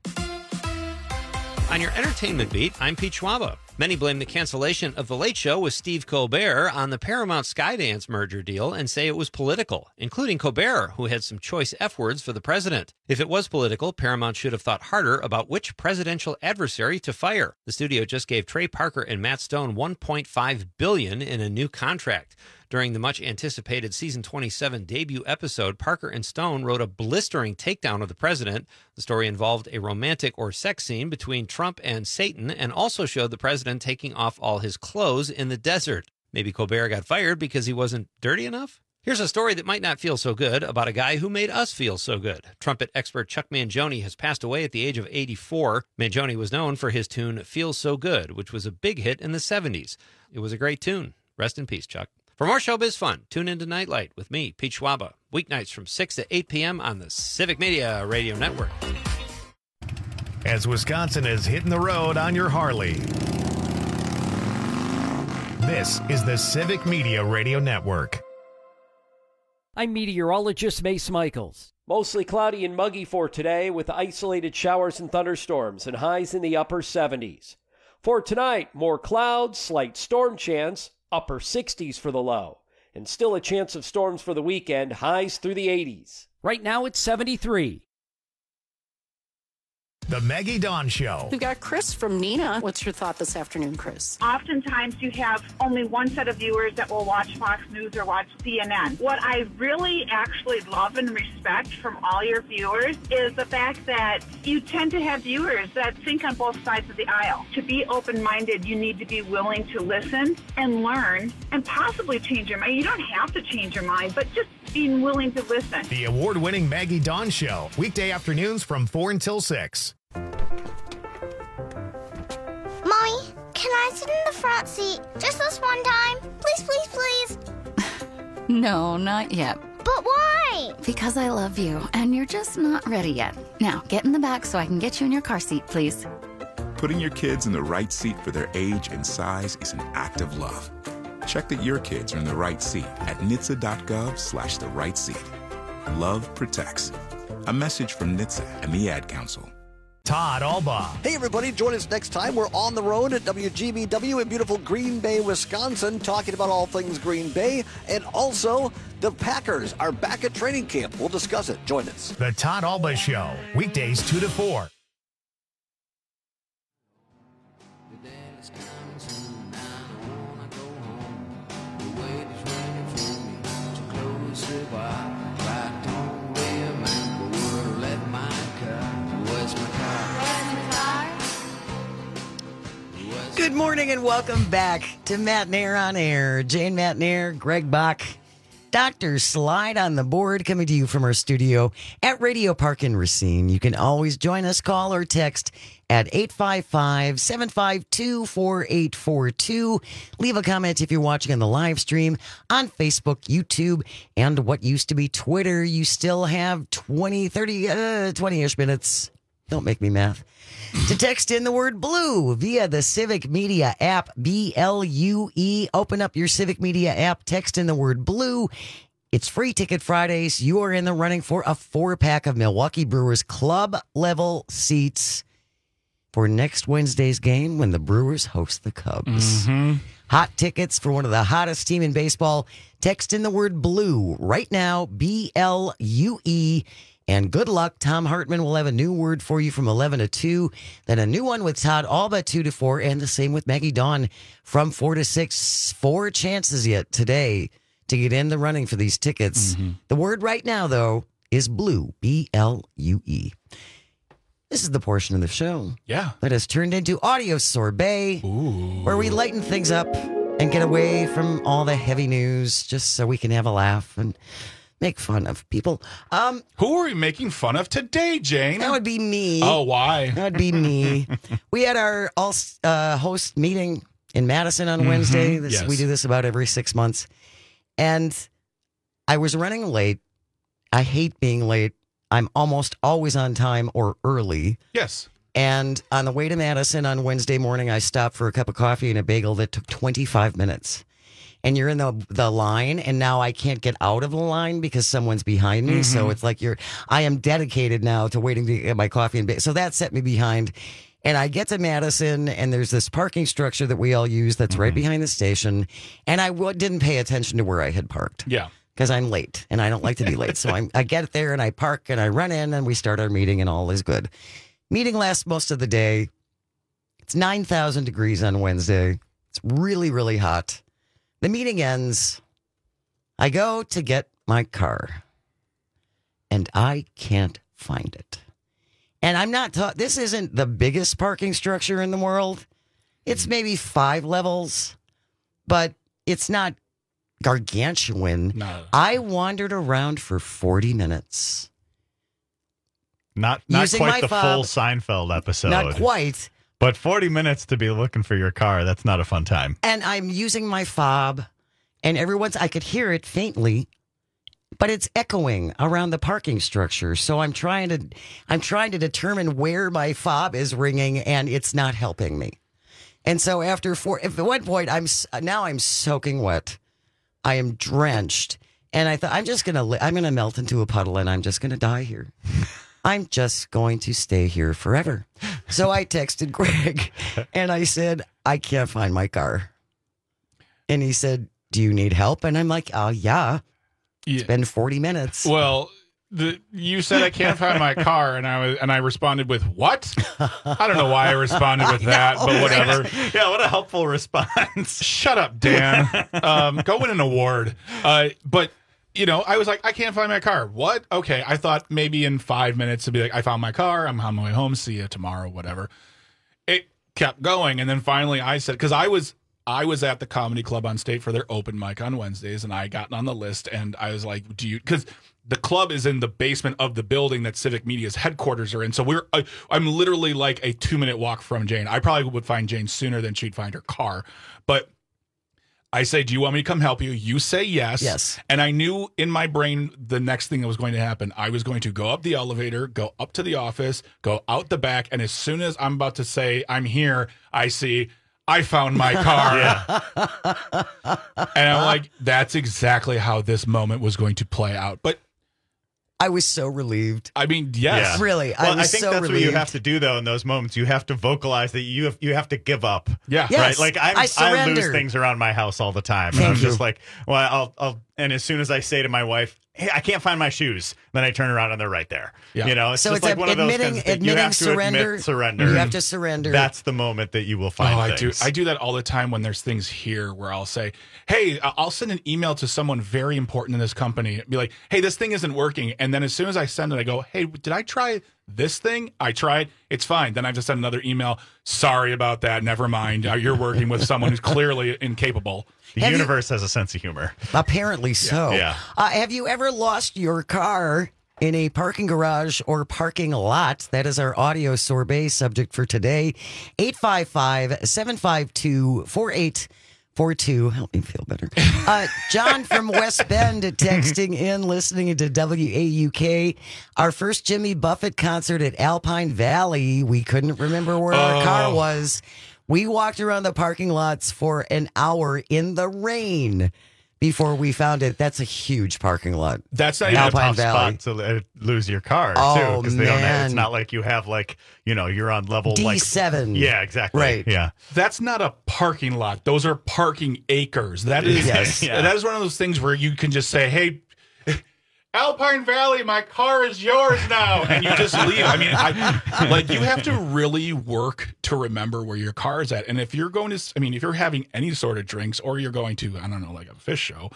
On your entertainment beat, I'm Pete Schwaba. Many blame the cancellation of The Late Show with Steve Colbert on the Paramount Skydance merger deal and say it was political, including Colbert, who had some choice F words for the president. If it was political, Paramount should have thought harder about which presidential adversary to fire. The studio just gave Trey Parker and Matt Stone $1.5 billion in a new contract. During the much-anticipated Season 27 debut episode, Parker and Stone wrote a blistering takedown of the president. The story involved a romantic or sex scene between Trump and Satan and also showed the president taking off all his clothes in the desert. Maybe Colbert got fired because he wasn't dirty enough? Here's a story that might not feel so good about a guy who made us feel so good. Trumpet expert Chuck Mangione has passed away at the age of 84. Mangione was known for his tune Feels So Good, which was a big hit in the 70s. It was a great tune. Rest in peace, Chuck. For more showbiz fun, tune into Nightlight with me, Pete Schwaba, weeknights from 6 to 8 p.m. on the Civic Media Radio Network. As Wisconsin is hitting the road on your Harley. This is the Civic Media Radio Network. I'm meteorologist Mace Michaels. Mostly cloudy and muggy for today with isolated showers and thunderstorms and highs in the upper 70s. For tonight, more clouds, slight storm chance, upper 60s for the low, and still a chance of storms for the weekend, highs through the 80s. Right now it's 73. The Maggie Dawn Show. We've got Chris from Neenah. What's your thought this afternoon, Chris? Oftentimes you have only one set of viewers that will watch Fox News or watch CNN. What I really actually love and respect from all your viewers is the fact that you tend to have viewers that think on both sides of the aisle. To be open-minded, you need to be willing to listen and learn and possibly change your mind. You don't have to change your mind, but just being willing to listen. The award-winning Maggie Dawn Show, weekday afternoons from 4 until 6. Mommy, can I sit in the front seat just this one time? Please, please, please. No, not yet. But why? Because I love you, and you're just not ready yet. Now, get in the back so I can get you in your car seat, please. Putting your kids in the right seat for their age and size is an act of love. Check that your kids are in the right seat at NHTSA.gov/the right seat. Love protects. A message from NHTSA and the Ad Council. Todd Alba. Hey, everybody, join us next time. We're on the road at WGBW in beautiful Green Bay, Wisconsin, talking about all things Green Bay. And also, the Packers are back at training camp. We'll discuss it. Join us. The Todd Alba Show, weekdays 2 to 4. Good morning and welcome back to Matt Nair on Air. Jane Matt Nair, Greg Bach, Dr. Slide on the board, coming to you from our studio at Radio Park in Racine. You can always join us, call or text at 855-752-4842. Leave a comment if you're watching on the live stream on Facebook, YouTube, and what used to be Twitter. You still have 20-ish minutes. Don't make me math. To text in the word blue via the Civic Media app, BLUE. Open up your Civic Media app, text in the word blue. It's Free Ticket Fridays. You are in the running for a 4-pack of Milwaukee Brewers club level seats for next Wednesday's game when the Brewers host the Cubs. Hot tickets for one of the hottest team in baseball. Text in the word blue right now, BLUE. And good luck. Tom Hartman will have a new word for you from 11 to 2. Then a new one with Todd Alba 2 to 4. And the same with Maggie Dawn from 4 to 6. 4 chances yet today to get in the running for these tickets. The word right now, though, is blue. BLUE. This is the portion of the show that has turned into Audio Sorbet, where we lighten things up and get away from all the heavy news just so we can have a laugh and make fun of people. Who are we making fun of today, Jane? That would be me. Oh, why? That would be me. We had our all-host meeting in Madison on Wednesday. We do this about every 6 months. And I was running late. I hate being late. I'm almost always on time or early. Yes. And on the way to Madison on Wednesday morning, I stopped for a cup of coffee and a bagel that took 25 minutes. And you're in the line, and now I can't get out of the line because someone's behind me. So it's like I am dedicated now to waiting to get my coffee and bagel. So that set me behind. And I get to Madison, and there's this parking structure that we all use that's right behind the station. And I didn't pay attention to where I had parked. Yeah. Because I'm late, and I don't like to be late. So I get there, and I park, and I run in, and we start our meeting, and all is good. Meeting lasts most of the day. It's 9,000 degrees on Wednesday. It's really, really hot. The meeting ends. I go to get my car, and I can't find it. And I'm not this isn't the biggest parking structure in the world. It's maybe 5 levels, but it's not gargantuan. No. I wandered around for 40 minutes. Not using quite my the fob. full Seinfeld episode. Not quite. But 40 minutes to be looking for your car, that's not a fun time. And I'm using my fob, and I could hear it faintly, but it's echoing around the parking structure. So I'm trying to determine where my fob is ringing, and it's not helping me. And so at one point, I'm soaking wet. I am drenched, and I thought I'm going to melt into a puddle, and I'm just going to die here. I'm just going to stay here forever. So I texted Greg and I said, I can't find my car. And he said, do you need help? And I'm like, oh, yeah. It's been 40 minutes. Well, you said I can't find my car, and I responded with what? I don't know why I responded with that, but whatever. Yeah, what a helpful response. Shut up, Dan. Go win an award. But I was like, I can't find my car. What? Okay, I thought maybe in 5 minutes to be like, I found my car. I'm on my way home. See you tomorrow. Whatever. It kept going, and then finally I said, because I was at the Comedy Club on State for their open mic on Wednesdays, and I got on the list, and I was like, because the club is in the basement of the building that Civic Media's headquarters are in. So I'm literally like a 2-minute walk from Jane. I probably would find Jane sooner than she'd find her car. But I say, do you want me to come help you? You say yes. Yes. And I knew in my brain the next thing that was going to happen. I was going to go up the elevator, go up to the office, go out the back. And as soon as I'm about to say I'm here, I see I found my car. And I'm like, that's exactly how this moment was going to play out. But I was so relieved. I mean, yes. Yeah. Really, Well, I was I think so that's relieved. what you have to do, though, in those moments. You have to vocalize that you have to give up. Yeah. Yes, right? Like, I surrender. lose things around my house all the time. And Thank I'm you. just like, well, I'll, and as soon as I say to my wife, hey, I can't find my shoes, then I turn around and they're right there. Yeah. You know, it's So just it's like one of those admitting- kinds of things. You admitting have to surrender. admit surrender. You have to surrender. That's the moment that you will find things. I do that all the time when there's things here where I'll say, hey, I'll send an email to someone very important in this company. Be like, hey, this thing isn't working. And then as soon as I send it, I go, hey, did I try this thing? I tried. It's fine. Then I have to send another email. Sorry about that. Never mind. You're working with someone who's clearly incapable. The universe has a sense of humor. Apparently so. Yeah. Have you ever lost your car in a parking garage or parking lot? That is our audio sorbet subject for today. 855-752-4842. Help me feel better. John from West Bend texting in, listening to WAUK. Our first Jimmy Buffett concert at Alpine Valley. We couldn't remember where our car was. We walked around the parking lots for an hour in the rain before we found it. That's a huge parking lot. That's not And even a tough Valley. spot to lose your car, Oh, too. Because they don't have, man. it's not like you have, like, you know, you're on level D7. Yeah, exactly. Right. Yeah. That's not a parking lot. Those are parking acres. That is Yes. Yeah. That is one of those things where you can just say, hey, Alpine Valley, my car is yours now. And you just leave. I mean, you have to really work to remember where your car is at. And if you're going to, if you're having any sort of drinks or you're going to, I don't know, like a fish show,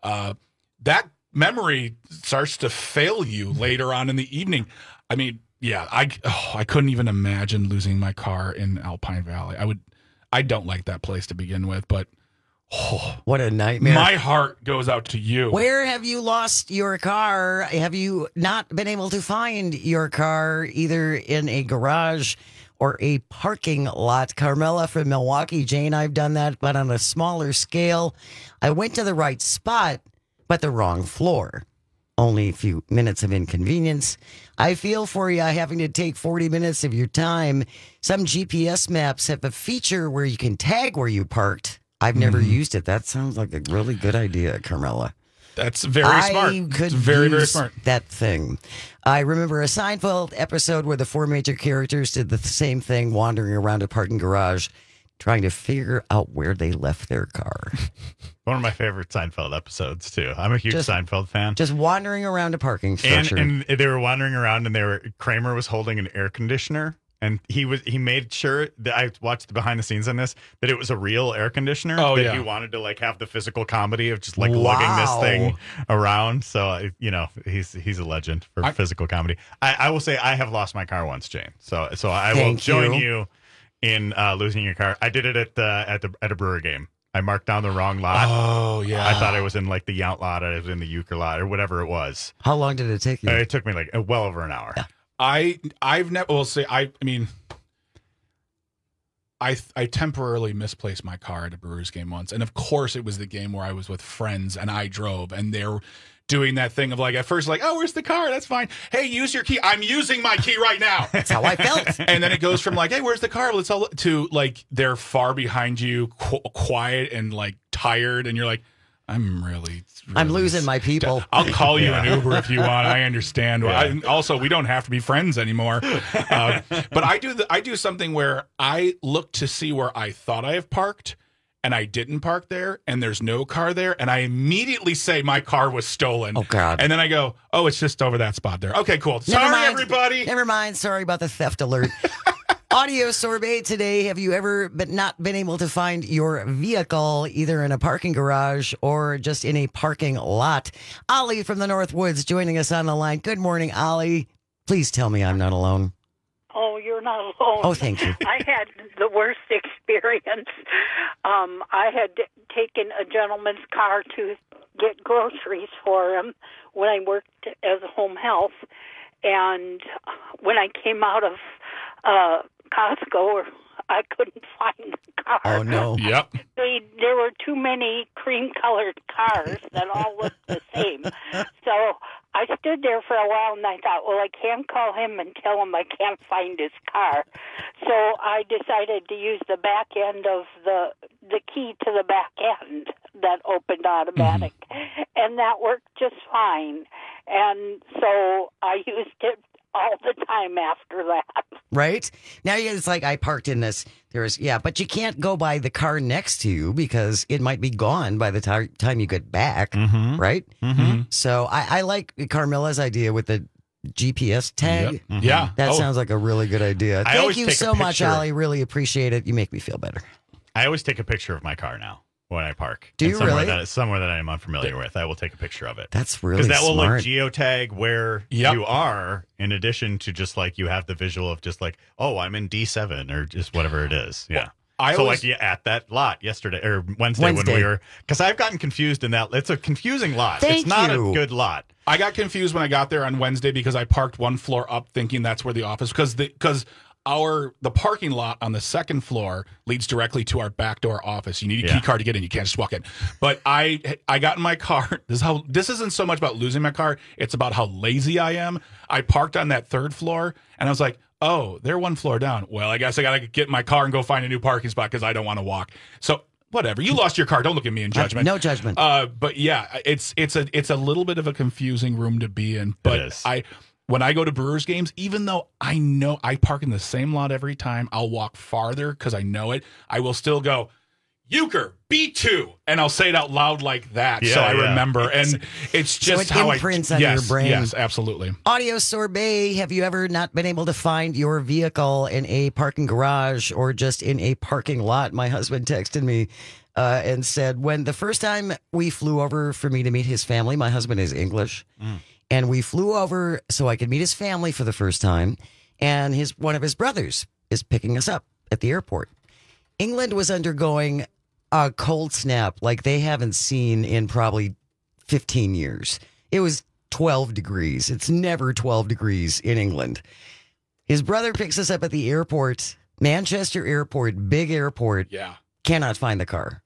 that memory starts to fail you later on in the evening. I mean, yeah, I couldn't even imagine losing my car in Alpine Valley. I don't like that place to begin with, but what a nightmare. My heart goes out to you. Where have you lost your car? Have you not been able to find your car either in a garage or a parking lot? Carmela from Milwaukee. Jane, I've done that, but on a smaller scale. I went to the right spot, but the wrong floor. Only a few minutes of inconvenience. I feel for you having to take 40 minutes of your time. Some GPS maps have a feature where you can tag where you parked. I've never used it. That sounds like a really good idea, Carmela. That's very smart. Could it's very, very use smart. That thing. I remember a Seinfeld episode where the four major characters did the same thing, wandering around a parking garage, trying to figure out where they left their car. One of my favorite Seinfeld episodes, too. I'm a huge Seinfeld fan. Just wandering around a parking structure. And they were wandering around, and Kramer was holding an air conditioner. And he made sure that I watched the behind the scenes on this, that it was a real air conditioner. Oh, that yeah. he wanted to like have the physical comedy of just like lugging this thing around. So he's a legend for physical comedy. I will say I have lost my car once, Jane. So I will join you in losing your car. I did it at a Brewer game. I marked down the wrong lot. Oh yeah. I thought I was in like the Yount lot. I was in the Euchre lot or whatever it was. How long did it take you? It took me like well over an hour. Yeah. I've never. Well, say I temporarily misplaced my car at a Brewers game once, and of course it was the game where I was with friends and I drove, and they're doing that thing of like at first like, oh, where's the car? That's fine. Hey, use your key. I'm using my key right now. That's how I felt. And then it goes from like, hey, where's the car? Let's all to like they're far behind you, quiet and like tired, and you're like, I'm losing my people. I'll call you an Uber if you want. I understand. Yeah. Also, we don't have to be friends anymore. But I do something where I look to see where I thought I have parked, and I didn't park there, and there's no car there, and I immediately say my car was stolen. Oh God! And then I go, oh, it's just over that spot there. Okay, cool. Sorry, everybody. Never mind. Sorry about the theft alert. Audio sorbet today. Have you ever not been able to find your vehicle either in a parking garage or just in a parking lot? Ollie from the North Woods joining us on the line. Good morning, Ollie. Please tell me I'm not alone. Oh, you're not alone. Oh, thank you. I had the worst experience. I had taken a gentleman's car to get groceries for him when I worked as a home health. And when I came out of Costco, I couldn't find the car. Oh, no. Yep. There were too many cream-colored cars that all looked the same. So I stood there for a while, and I thought, well, I can't call him and tell him I can't find his car. So I decided to use the back end of the key to the back end that opened automatic. And that worked just fine. And so I used it all the time after that. Right? Now it's like I parked in this. But you can't go by the car next to you because it might be gone by the time you get back, right? Mm-hmm. So I like Carmilla's idea with the GPS tag. Yep. Yeah. That sounds like a really good idea. Thank you so much, Allie. Really appreciate it. You make me feel better. I always take a picture of my car now when I park. Do you really? Somewhere that I am unfamiliar with, I will take a picture of it. That's really smart. Because that will like geotag where you are, in addition to just like you have the visual of just like, oh, I'm in D7 or just whatever it is. Yeah. At that lot yesterday or Wednesday. When we were, because I've gotten confused in that. It's a confusing lot. It's not a good lot. I got confused when I got there on Wednesday because I parked one floor up thinking that's where the office, because the parking lot on the second floor leads directly to our back door office. You need a key card to get in. You can't just walk in. But I got in my car. This isn't so much about losing my car. It's about how lazy I am. I parked on that third floor and I was like, oh, they're one floor down. Well, I guess I got to get in my car and go find a new parking spot because I don't want to walk. So whatever. You lost your car. Don't look at me in judgment. No judgment. But yeah, it's a little bit of a confusing room to be in. But when I go to Brewers games, even though I know I park in the same lot every time, I'll walk farther because I know it. I will still go, Euchre, B2, and I'll say it out loud like that so I remember. And it's just so it imprints on your brain. Yes, absolutely. Audio Sorbet, have you ever not been able to find your vehicle in a parking garage or just in a parking lot? My husband texted me and said, when the first time we flew over for me to meet his family, my husband is English, and we flew over so I could meet his family for the first time, and one of his brothers is picking us up at the airport. England was undergoing a cold snap like they haven't seen in probably 15 years. It was 12 degrees. It's never 12 degrees in England. His brother picks us up at the airport, Manchester Airport, big airport. Yeah. Cannot find the car.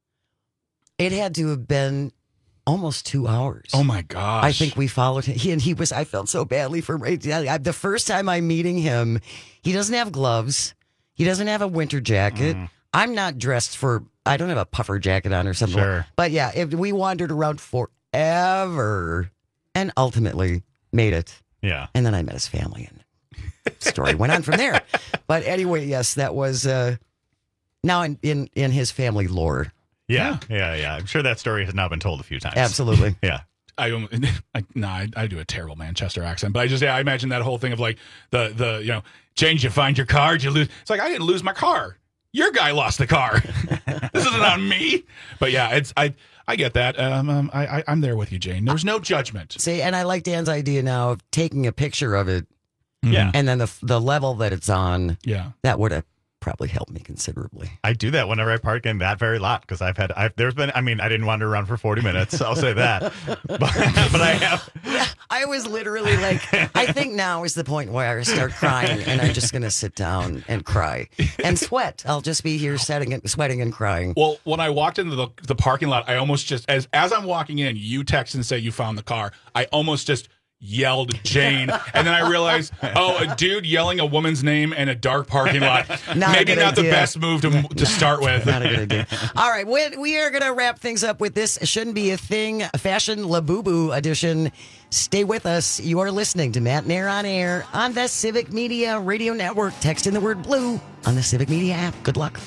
It had to have been almost 2 hours. Oh my gosh. I think we followed him. I felt so badly for him. The first time I'm meeting him, he doesn't have gloves. He doesn't have a winter jacket. I'm not dressed I don't have a puffer jacket on or something. Sure. But yeah, we wandered around forever and ultimately made it. Yeah. And then I met his family and story went on from there. But anyway, yes, that was now in his family lore. Yeah. I'm sure that story has now been told a few times. Absolutely. Yeah. I do a terrible Manchester accent, but I imagine that whole thing of like the James, you find your car, you lose. It's like, I didn't lose my car. Your guy lost the car. This isn't on me. But yeah, I get that. I'm there with you, Jane. There's no judgment. See, and I like Dan's idea now of taking a picture of it. Yeah. And then the level that it's on. Yeah. That would have probably helped me considerably. I do that whenever I park in that very lot because I didn't wander around for 40 minutes. I'll say that. But I have. I was literally like, I think now is the point where I start crying and I'm just going to sit down and cry and sweat. I'll just be here sweating and crying. Well, when I walked into the parking lot, I almost just, as I'm walking in, you text and say you found the car. I almost just yelled Jane, and then I realized, a dude yelling a woman's name in a dark parking lot, maybe not the best move to start with. Not a good idea. All right, we are going to wrap things up with this Shouldn't Be a Thing, Fashion Labubu edition. Stay with us. You are listening to Matt Nair on Air on the Civic Media Radio Network. Text in the word blue on the Civic Media app. Good luck.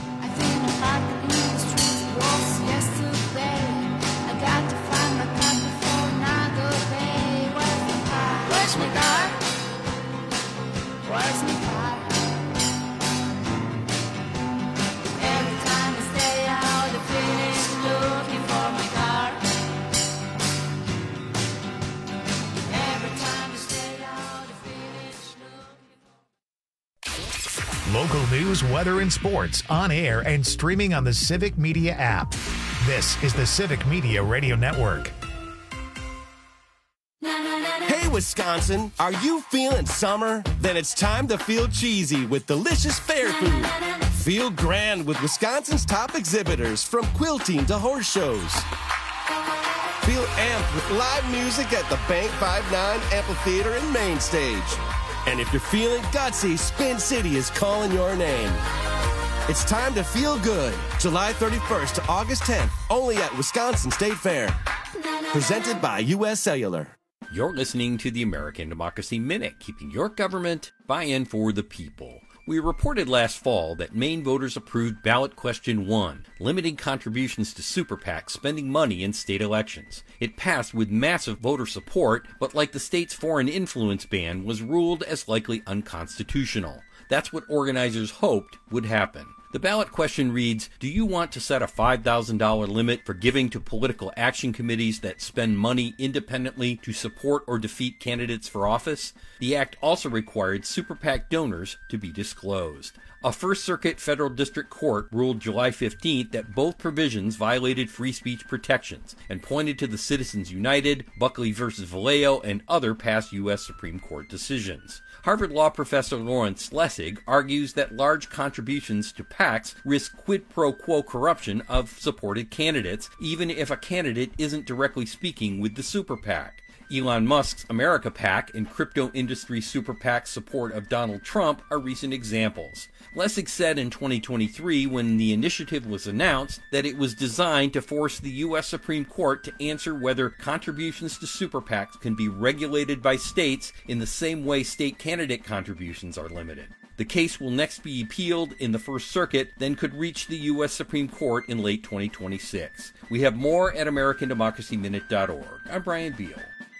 Local news, weather, and sports on air and streaming on the Civic Media app. This is the Civic Media Radio Network. Hey, Wisconsin, are you feeling summer? Then it's time to feel cheesy with delicious fair food. Feel grand with Wisconsin's top exhibitors, from quilting to horse shows. Feel amped with live music at the Bank 5-9 Amphitheater and Main Stage. And if you're feeling gutsy, Spin City is calling your name. It's time to feel good. July 31st to August 10th, only at Wisconsin State Fair. Presented by U.S. Cellular. You're listening to the American Democracy Minute, keeping your government buy-in for the people. We reported last fall that Maine voters approved ballot question 1, limiting contributions to super PACs spending money in state elections. It passed with massive voter support, but like the state's foreign influence ban, was ruled as likely unconstitutional. That's what organizers hoped would happen. The ballot question reads, do you want to set a $5,000 limit for giving to political action committees that spend money independently to support or defeat candidates for office? The act also required super PAC donors to be disclosed. A First Circuit Federal District Court ruled July 15th that both provisions violated free speech protections and pointed to the Citizens United, Buckley v. Vallejo, and other past U.S. Supreme Court decisions. Harvard Law professor Lawrence Lessig argues that large contributions to PACs risk quid pro quo corruption of supported candidates, even if a candidate isn't directly speaking with the super PAC. Elon Musk's America PAC and crypto industry super PAC's support of Donald Trump are recent examples. Lessig said in 2023, when the initiative was announced, that it was designed to force the U.S. Supreme Court to answer whether contributions to super PACs can be regulated by states in the same way state candidate contributions are limited. The case will next be appealed in the First Circuit, then could reach the U.S. Supreme Court in late 2026. We have more at AmericanDemocracyMinute.org. I'm Brian Beal.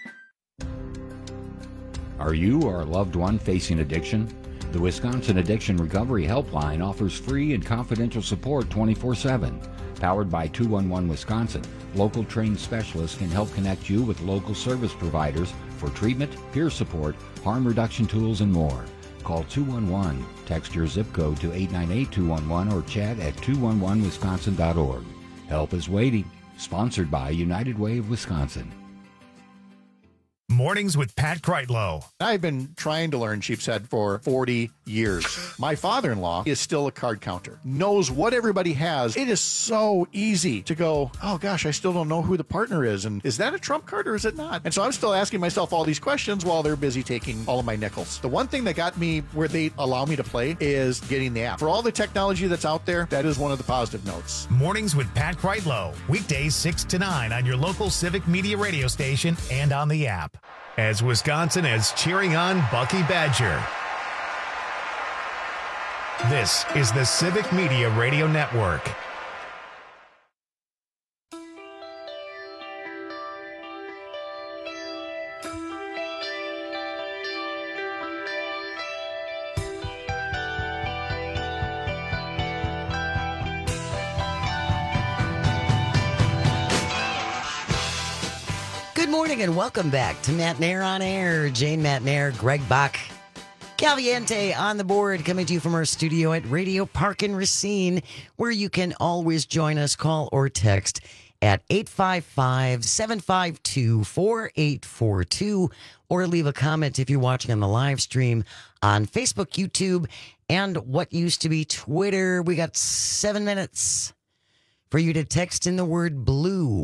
Are you or a loved one facing addiction? The Wisconsin Addiction Recovery Helpline offers free and confidential support 24/7. Powered by 211 Wisconsin, local trained specialists can help connect you with local service providers for treatment, peer support, harm reduction tools, and more. Call 211, text your zip code to 898-211, or chat at 211wisconsin.org. Help is waiting. Sponsored by United Way of Wisconsin. Mornings with Pat Kreitlow. I've been trying to learn sheep's head for 40 years. My father-in-law is still a card counter, knows what everybody has. It is so easy to go, oh gosh, I still don't know who the partner is. And is that a trump card or is it not? And so I'm still asking myself all these questions while they're busy taking all of my nickels. The one thing that got me where they allow me to play is getting the app. For all the technology that's out there, that is one of the positive notes. Mornings with Pat Kreitlow. Weekdays 6 to 9 on your local Civic Media radio station and on the app. As Wisconsin is cheering on Bucky Badger. This is the Civic Media Radio Network. Good morning and welcome back to Matt Nair on Air. Jane Matt Nair, Greg Bach, Caliente on the board, coming to you from our studio at Radio Park in Racine, where you can always join us, call or text at 855-752-4842, or leave a comment if you're watching on the live stream on Facebook, YouTube, and what used to be Twitter. We got 7 minutes for you to text in the word blue.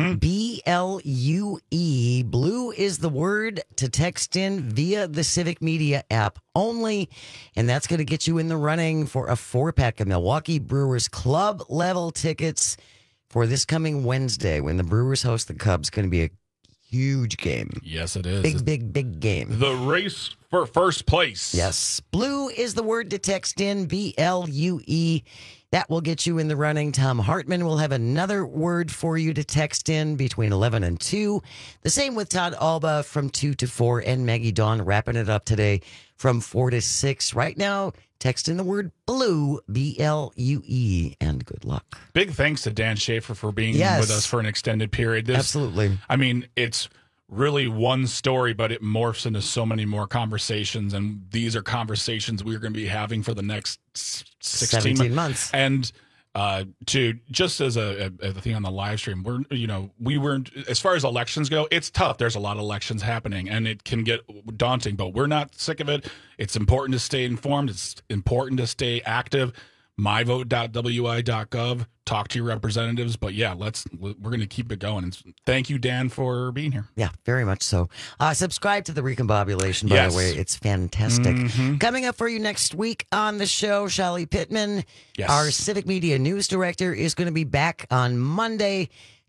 B-L-U-E. Blue is the word to text in via the Civic Media app only. And that's going to get you in the running for a 4-pack of Milwaukee Brewers club level tickets for this coming Wednesday when the Brewers host the Cubs. Going to be a huge game. Yes, it is. Big game. The race for first place. Yes. Blue is the word to text in, B-L-U-E. That will get you in the running. Tom Hartman will have another word for you to text in between 11 and 2. The same with Todd Alba from 2 to 4, and Maggie Dawn wrapping it up today from 4 to 6. Right now, text in the word blue, B-L-U-E, and good luck. Big thanks to Dan Schaefer for being with us for an extended period. Absolutely. I mean, it's really one story, but it morphs into so many more conversations, and these are conversations we're going to be having for the next 17 months. And to just as a thing on the live stream, we weren't, as far as elections go, it's tough. There's a lot of elections happening, and it can get daunting, but we're not sick of it. It's important to stay informed. It's important to stay active. myvote.wi.gov. Talk to your representatives, but yeah, we're going to keep it going. And thank you, Dan, for being here. Yeah, very much so. Subscribe to the Recombobulation, by the way. It's fantastic. Coming up for you next week on the show, Shali Pittman, our Civic Media News Director, is going to be back on Monday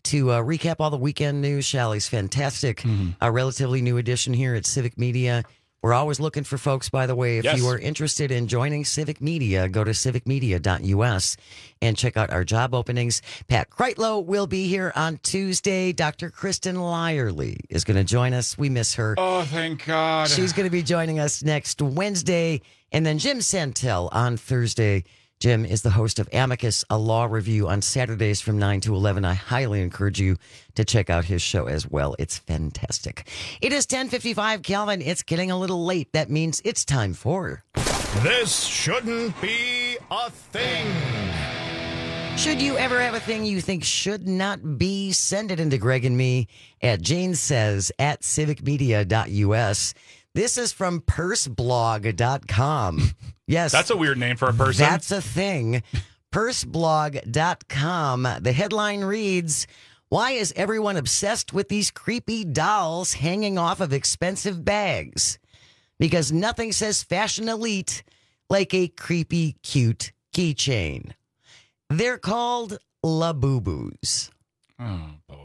to recap all the weekend news. Shalley's fantastic, a relatively new addition here at Civic Media. We're always looking for folks, by the way. If you are interested in joining Civic Media, go to civicmedia.us and check out our job openings. Pat Kreitlow will be here on Tuesday. Dr. Kristen Lyerly is going to join us. We miss her. Oh, thank God. She's going to be joining us next Wednesday. And then Jim Santel on Thursday. Jim is the host of Amicus, a law review on Saturdays from 9 to 11. I highly encourage you to check out his show as well. It's fantastic. It is 10:55, Calvin. It's getting a little late. That means it's time for... This shouldn't be a thing. Should you ever have a thing you think should not be, send it into Greg and me at janesays@civicmedia.us. This is from purseblog.com. Yes. That's a weird name for a person. That's a thing. Purseblog.com. The headline reads, "Why is everyone obsessed with these creepy dolls hanging off of expensive bags? Because nothing says fashion elite like a creepy, cute keychain." They're called Labubu's. Oh, boy.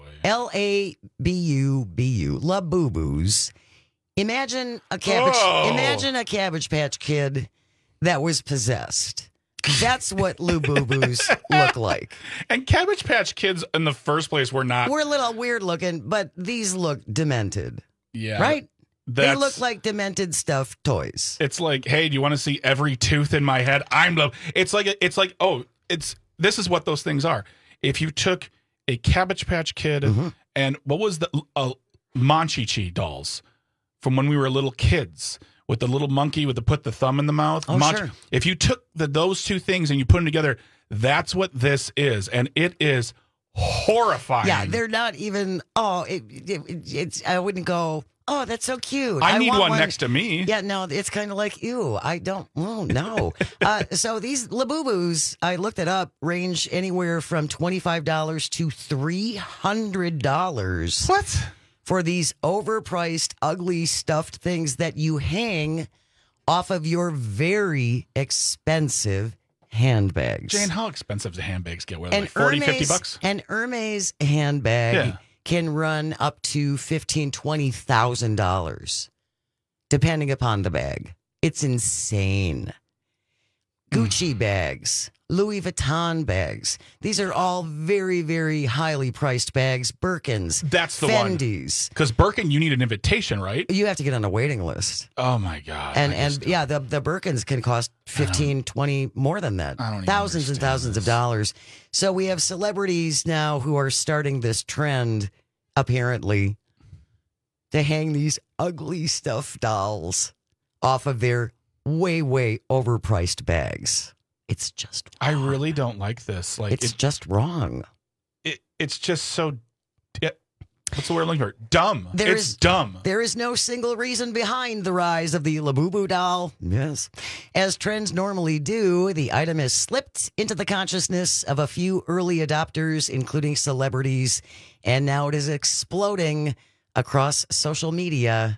Labubu. Labubu's. Imagine a Cabbage Patch Kid that was possessed. That's what Labubu's look like. And Cabbage Patch Kids in the first place were not. We're a little weird looking, but these look demented. Yeah. Right? They look like demented stuffed toys. It's like, hey, do you want to see every tooth in my head? This is what those things are. If you took a Cabbage Patch Kid and what was the Monchi-Chi dolls from when we were little kids with the little monkey with put the thumb in the mouth. Sure. If you took those two things and you put them together, that's what this is, and it is horrifying. Yeah, they're not even. It's. I wouldn't go. Oh, that's so cute. I need one next to me. Yeah, no, it's kind of like, ew, I don't. Oh no. So these Labubu's, I looked it up, range anywhere from $25 to $300. What? For these overpriced, ugly, stuffed things that you hang off of your very expensive handbags. Jane, how expensive do handbags get? What, like $40, $50? An Hermes handbag can run up to $15,000, $20,000, depending upon the bag. It's insane. Gucci bags, Louis Vuitton bags. These are all very, very highly priced bags. Birkins. That's the Fendi's. Because Birkin, you need an invitation, right? You have to get on a waiting list. Oh, my God. And the Birkins can cost $15, $20, more than that. Thousands and thousands of dollars. So we have celebrities now who are starting this trend, apparently, to hang these ugly stuffed dolls off of their way, way overpriced bags. It's just wrong. I really don't like this. It's just wrong. It's just so. What's the word I'm looking for? Dumb. It's dumb. There is no single reason behind the rise of the Labubu doll. Yes. As trends normally do, the item has slipped into the consciousness of a few early adopters, including celebrities, and now it is exploding across social media.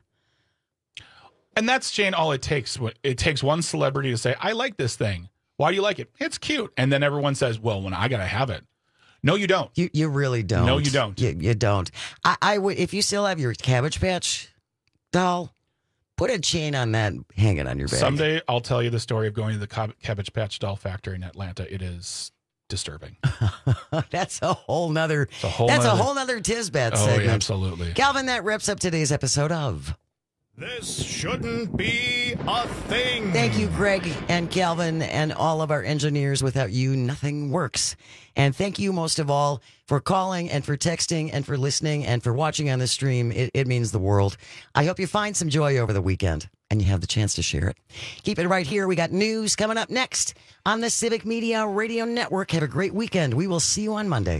And that's, Jane, all it takes. It takes one celebrity to say, I like this thing. Why do you like it? It's cute. And then everyone says, well, when I got to have it. No, you don't. You really don't. No, you don't. You don't. I would, if you still have your Cabbage Patch doll, put a chain on that, hang it on your bag. Someday I'll tell you the story of going to the Cabbage Patch doll factory in Atlanta. It is disturbing. That's a whole nother Tisbet segment. Yeah, absolutely. Calvin, that wraps up today's episode of This Shouldn't Be a Thing. Thank you, Greg and Calvin and all of our engineers. Without you, nothing works. And thank you most of all for calling and for texting and for listening and for watching on the stream. It means the world. I hope you find some joy over the weekend and you have the chance to share it. Keep it right here. We got news coming up next on the Civic Media Radio Network. Have a great weekend. We will see you on Monday.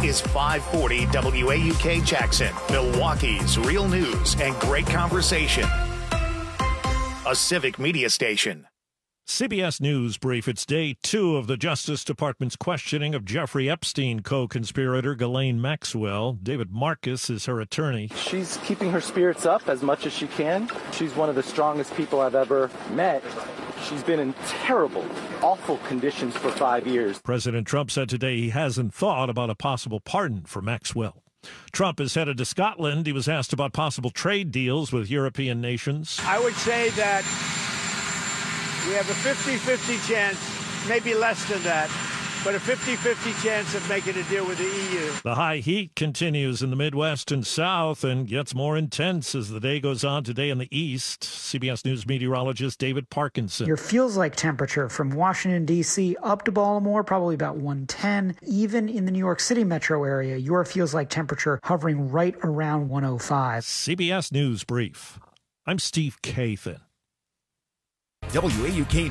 is 540 WAUK Jackson, Milwaukee's real news and great conversation. A Civic Media station. CBS News brief. It's day 2 of the Justice Department's questioning of Jeffrey Epstein co-conspirator Ghislaine Maxwell. David Marcus is her attorney. She's keeping her spirits up as much as she can. She's one of the strongest people I've ever met. She's been in terrible, awful conditions for 5 years. President Trump said today he hasn't thought about a possible pardon for Maxwell. Trump is headed to Scotland. He was asked about possible trade deals with European nations. I would say that we have a 50-50 chance, maybe less than that, but a 50-50 chance of making a deal with the EU. The high heat continues in the Midwest and South and gets more intense as the day goes on today in the East. CBS News meteorologist David Parkinson. Your feels-like temperature from Washington, D.C. up to Baltimore, probably about 110. Even in the New York City metro area, your feels-like temperature hovering right around 105. CBS News Brief. I'm Steve Kathan. WAUK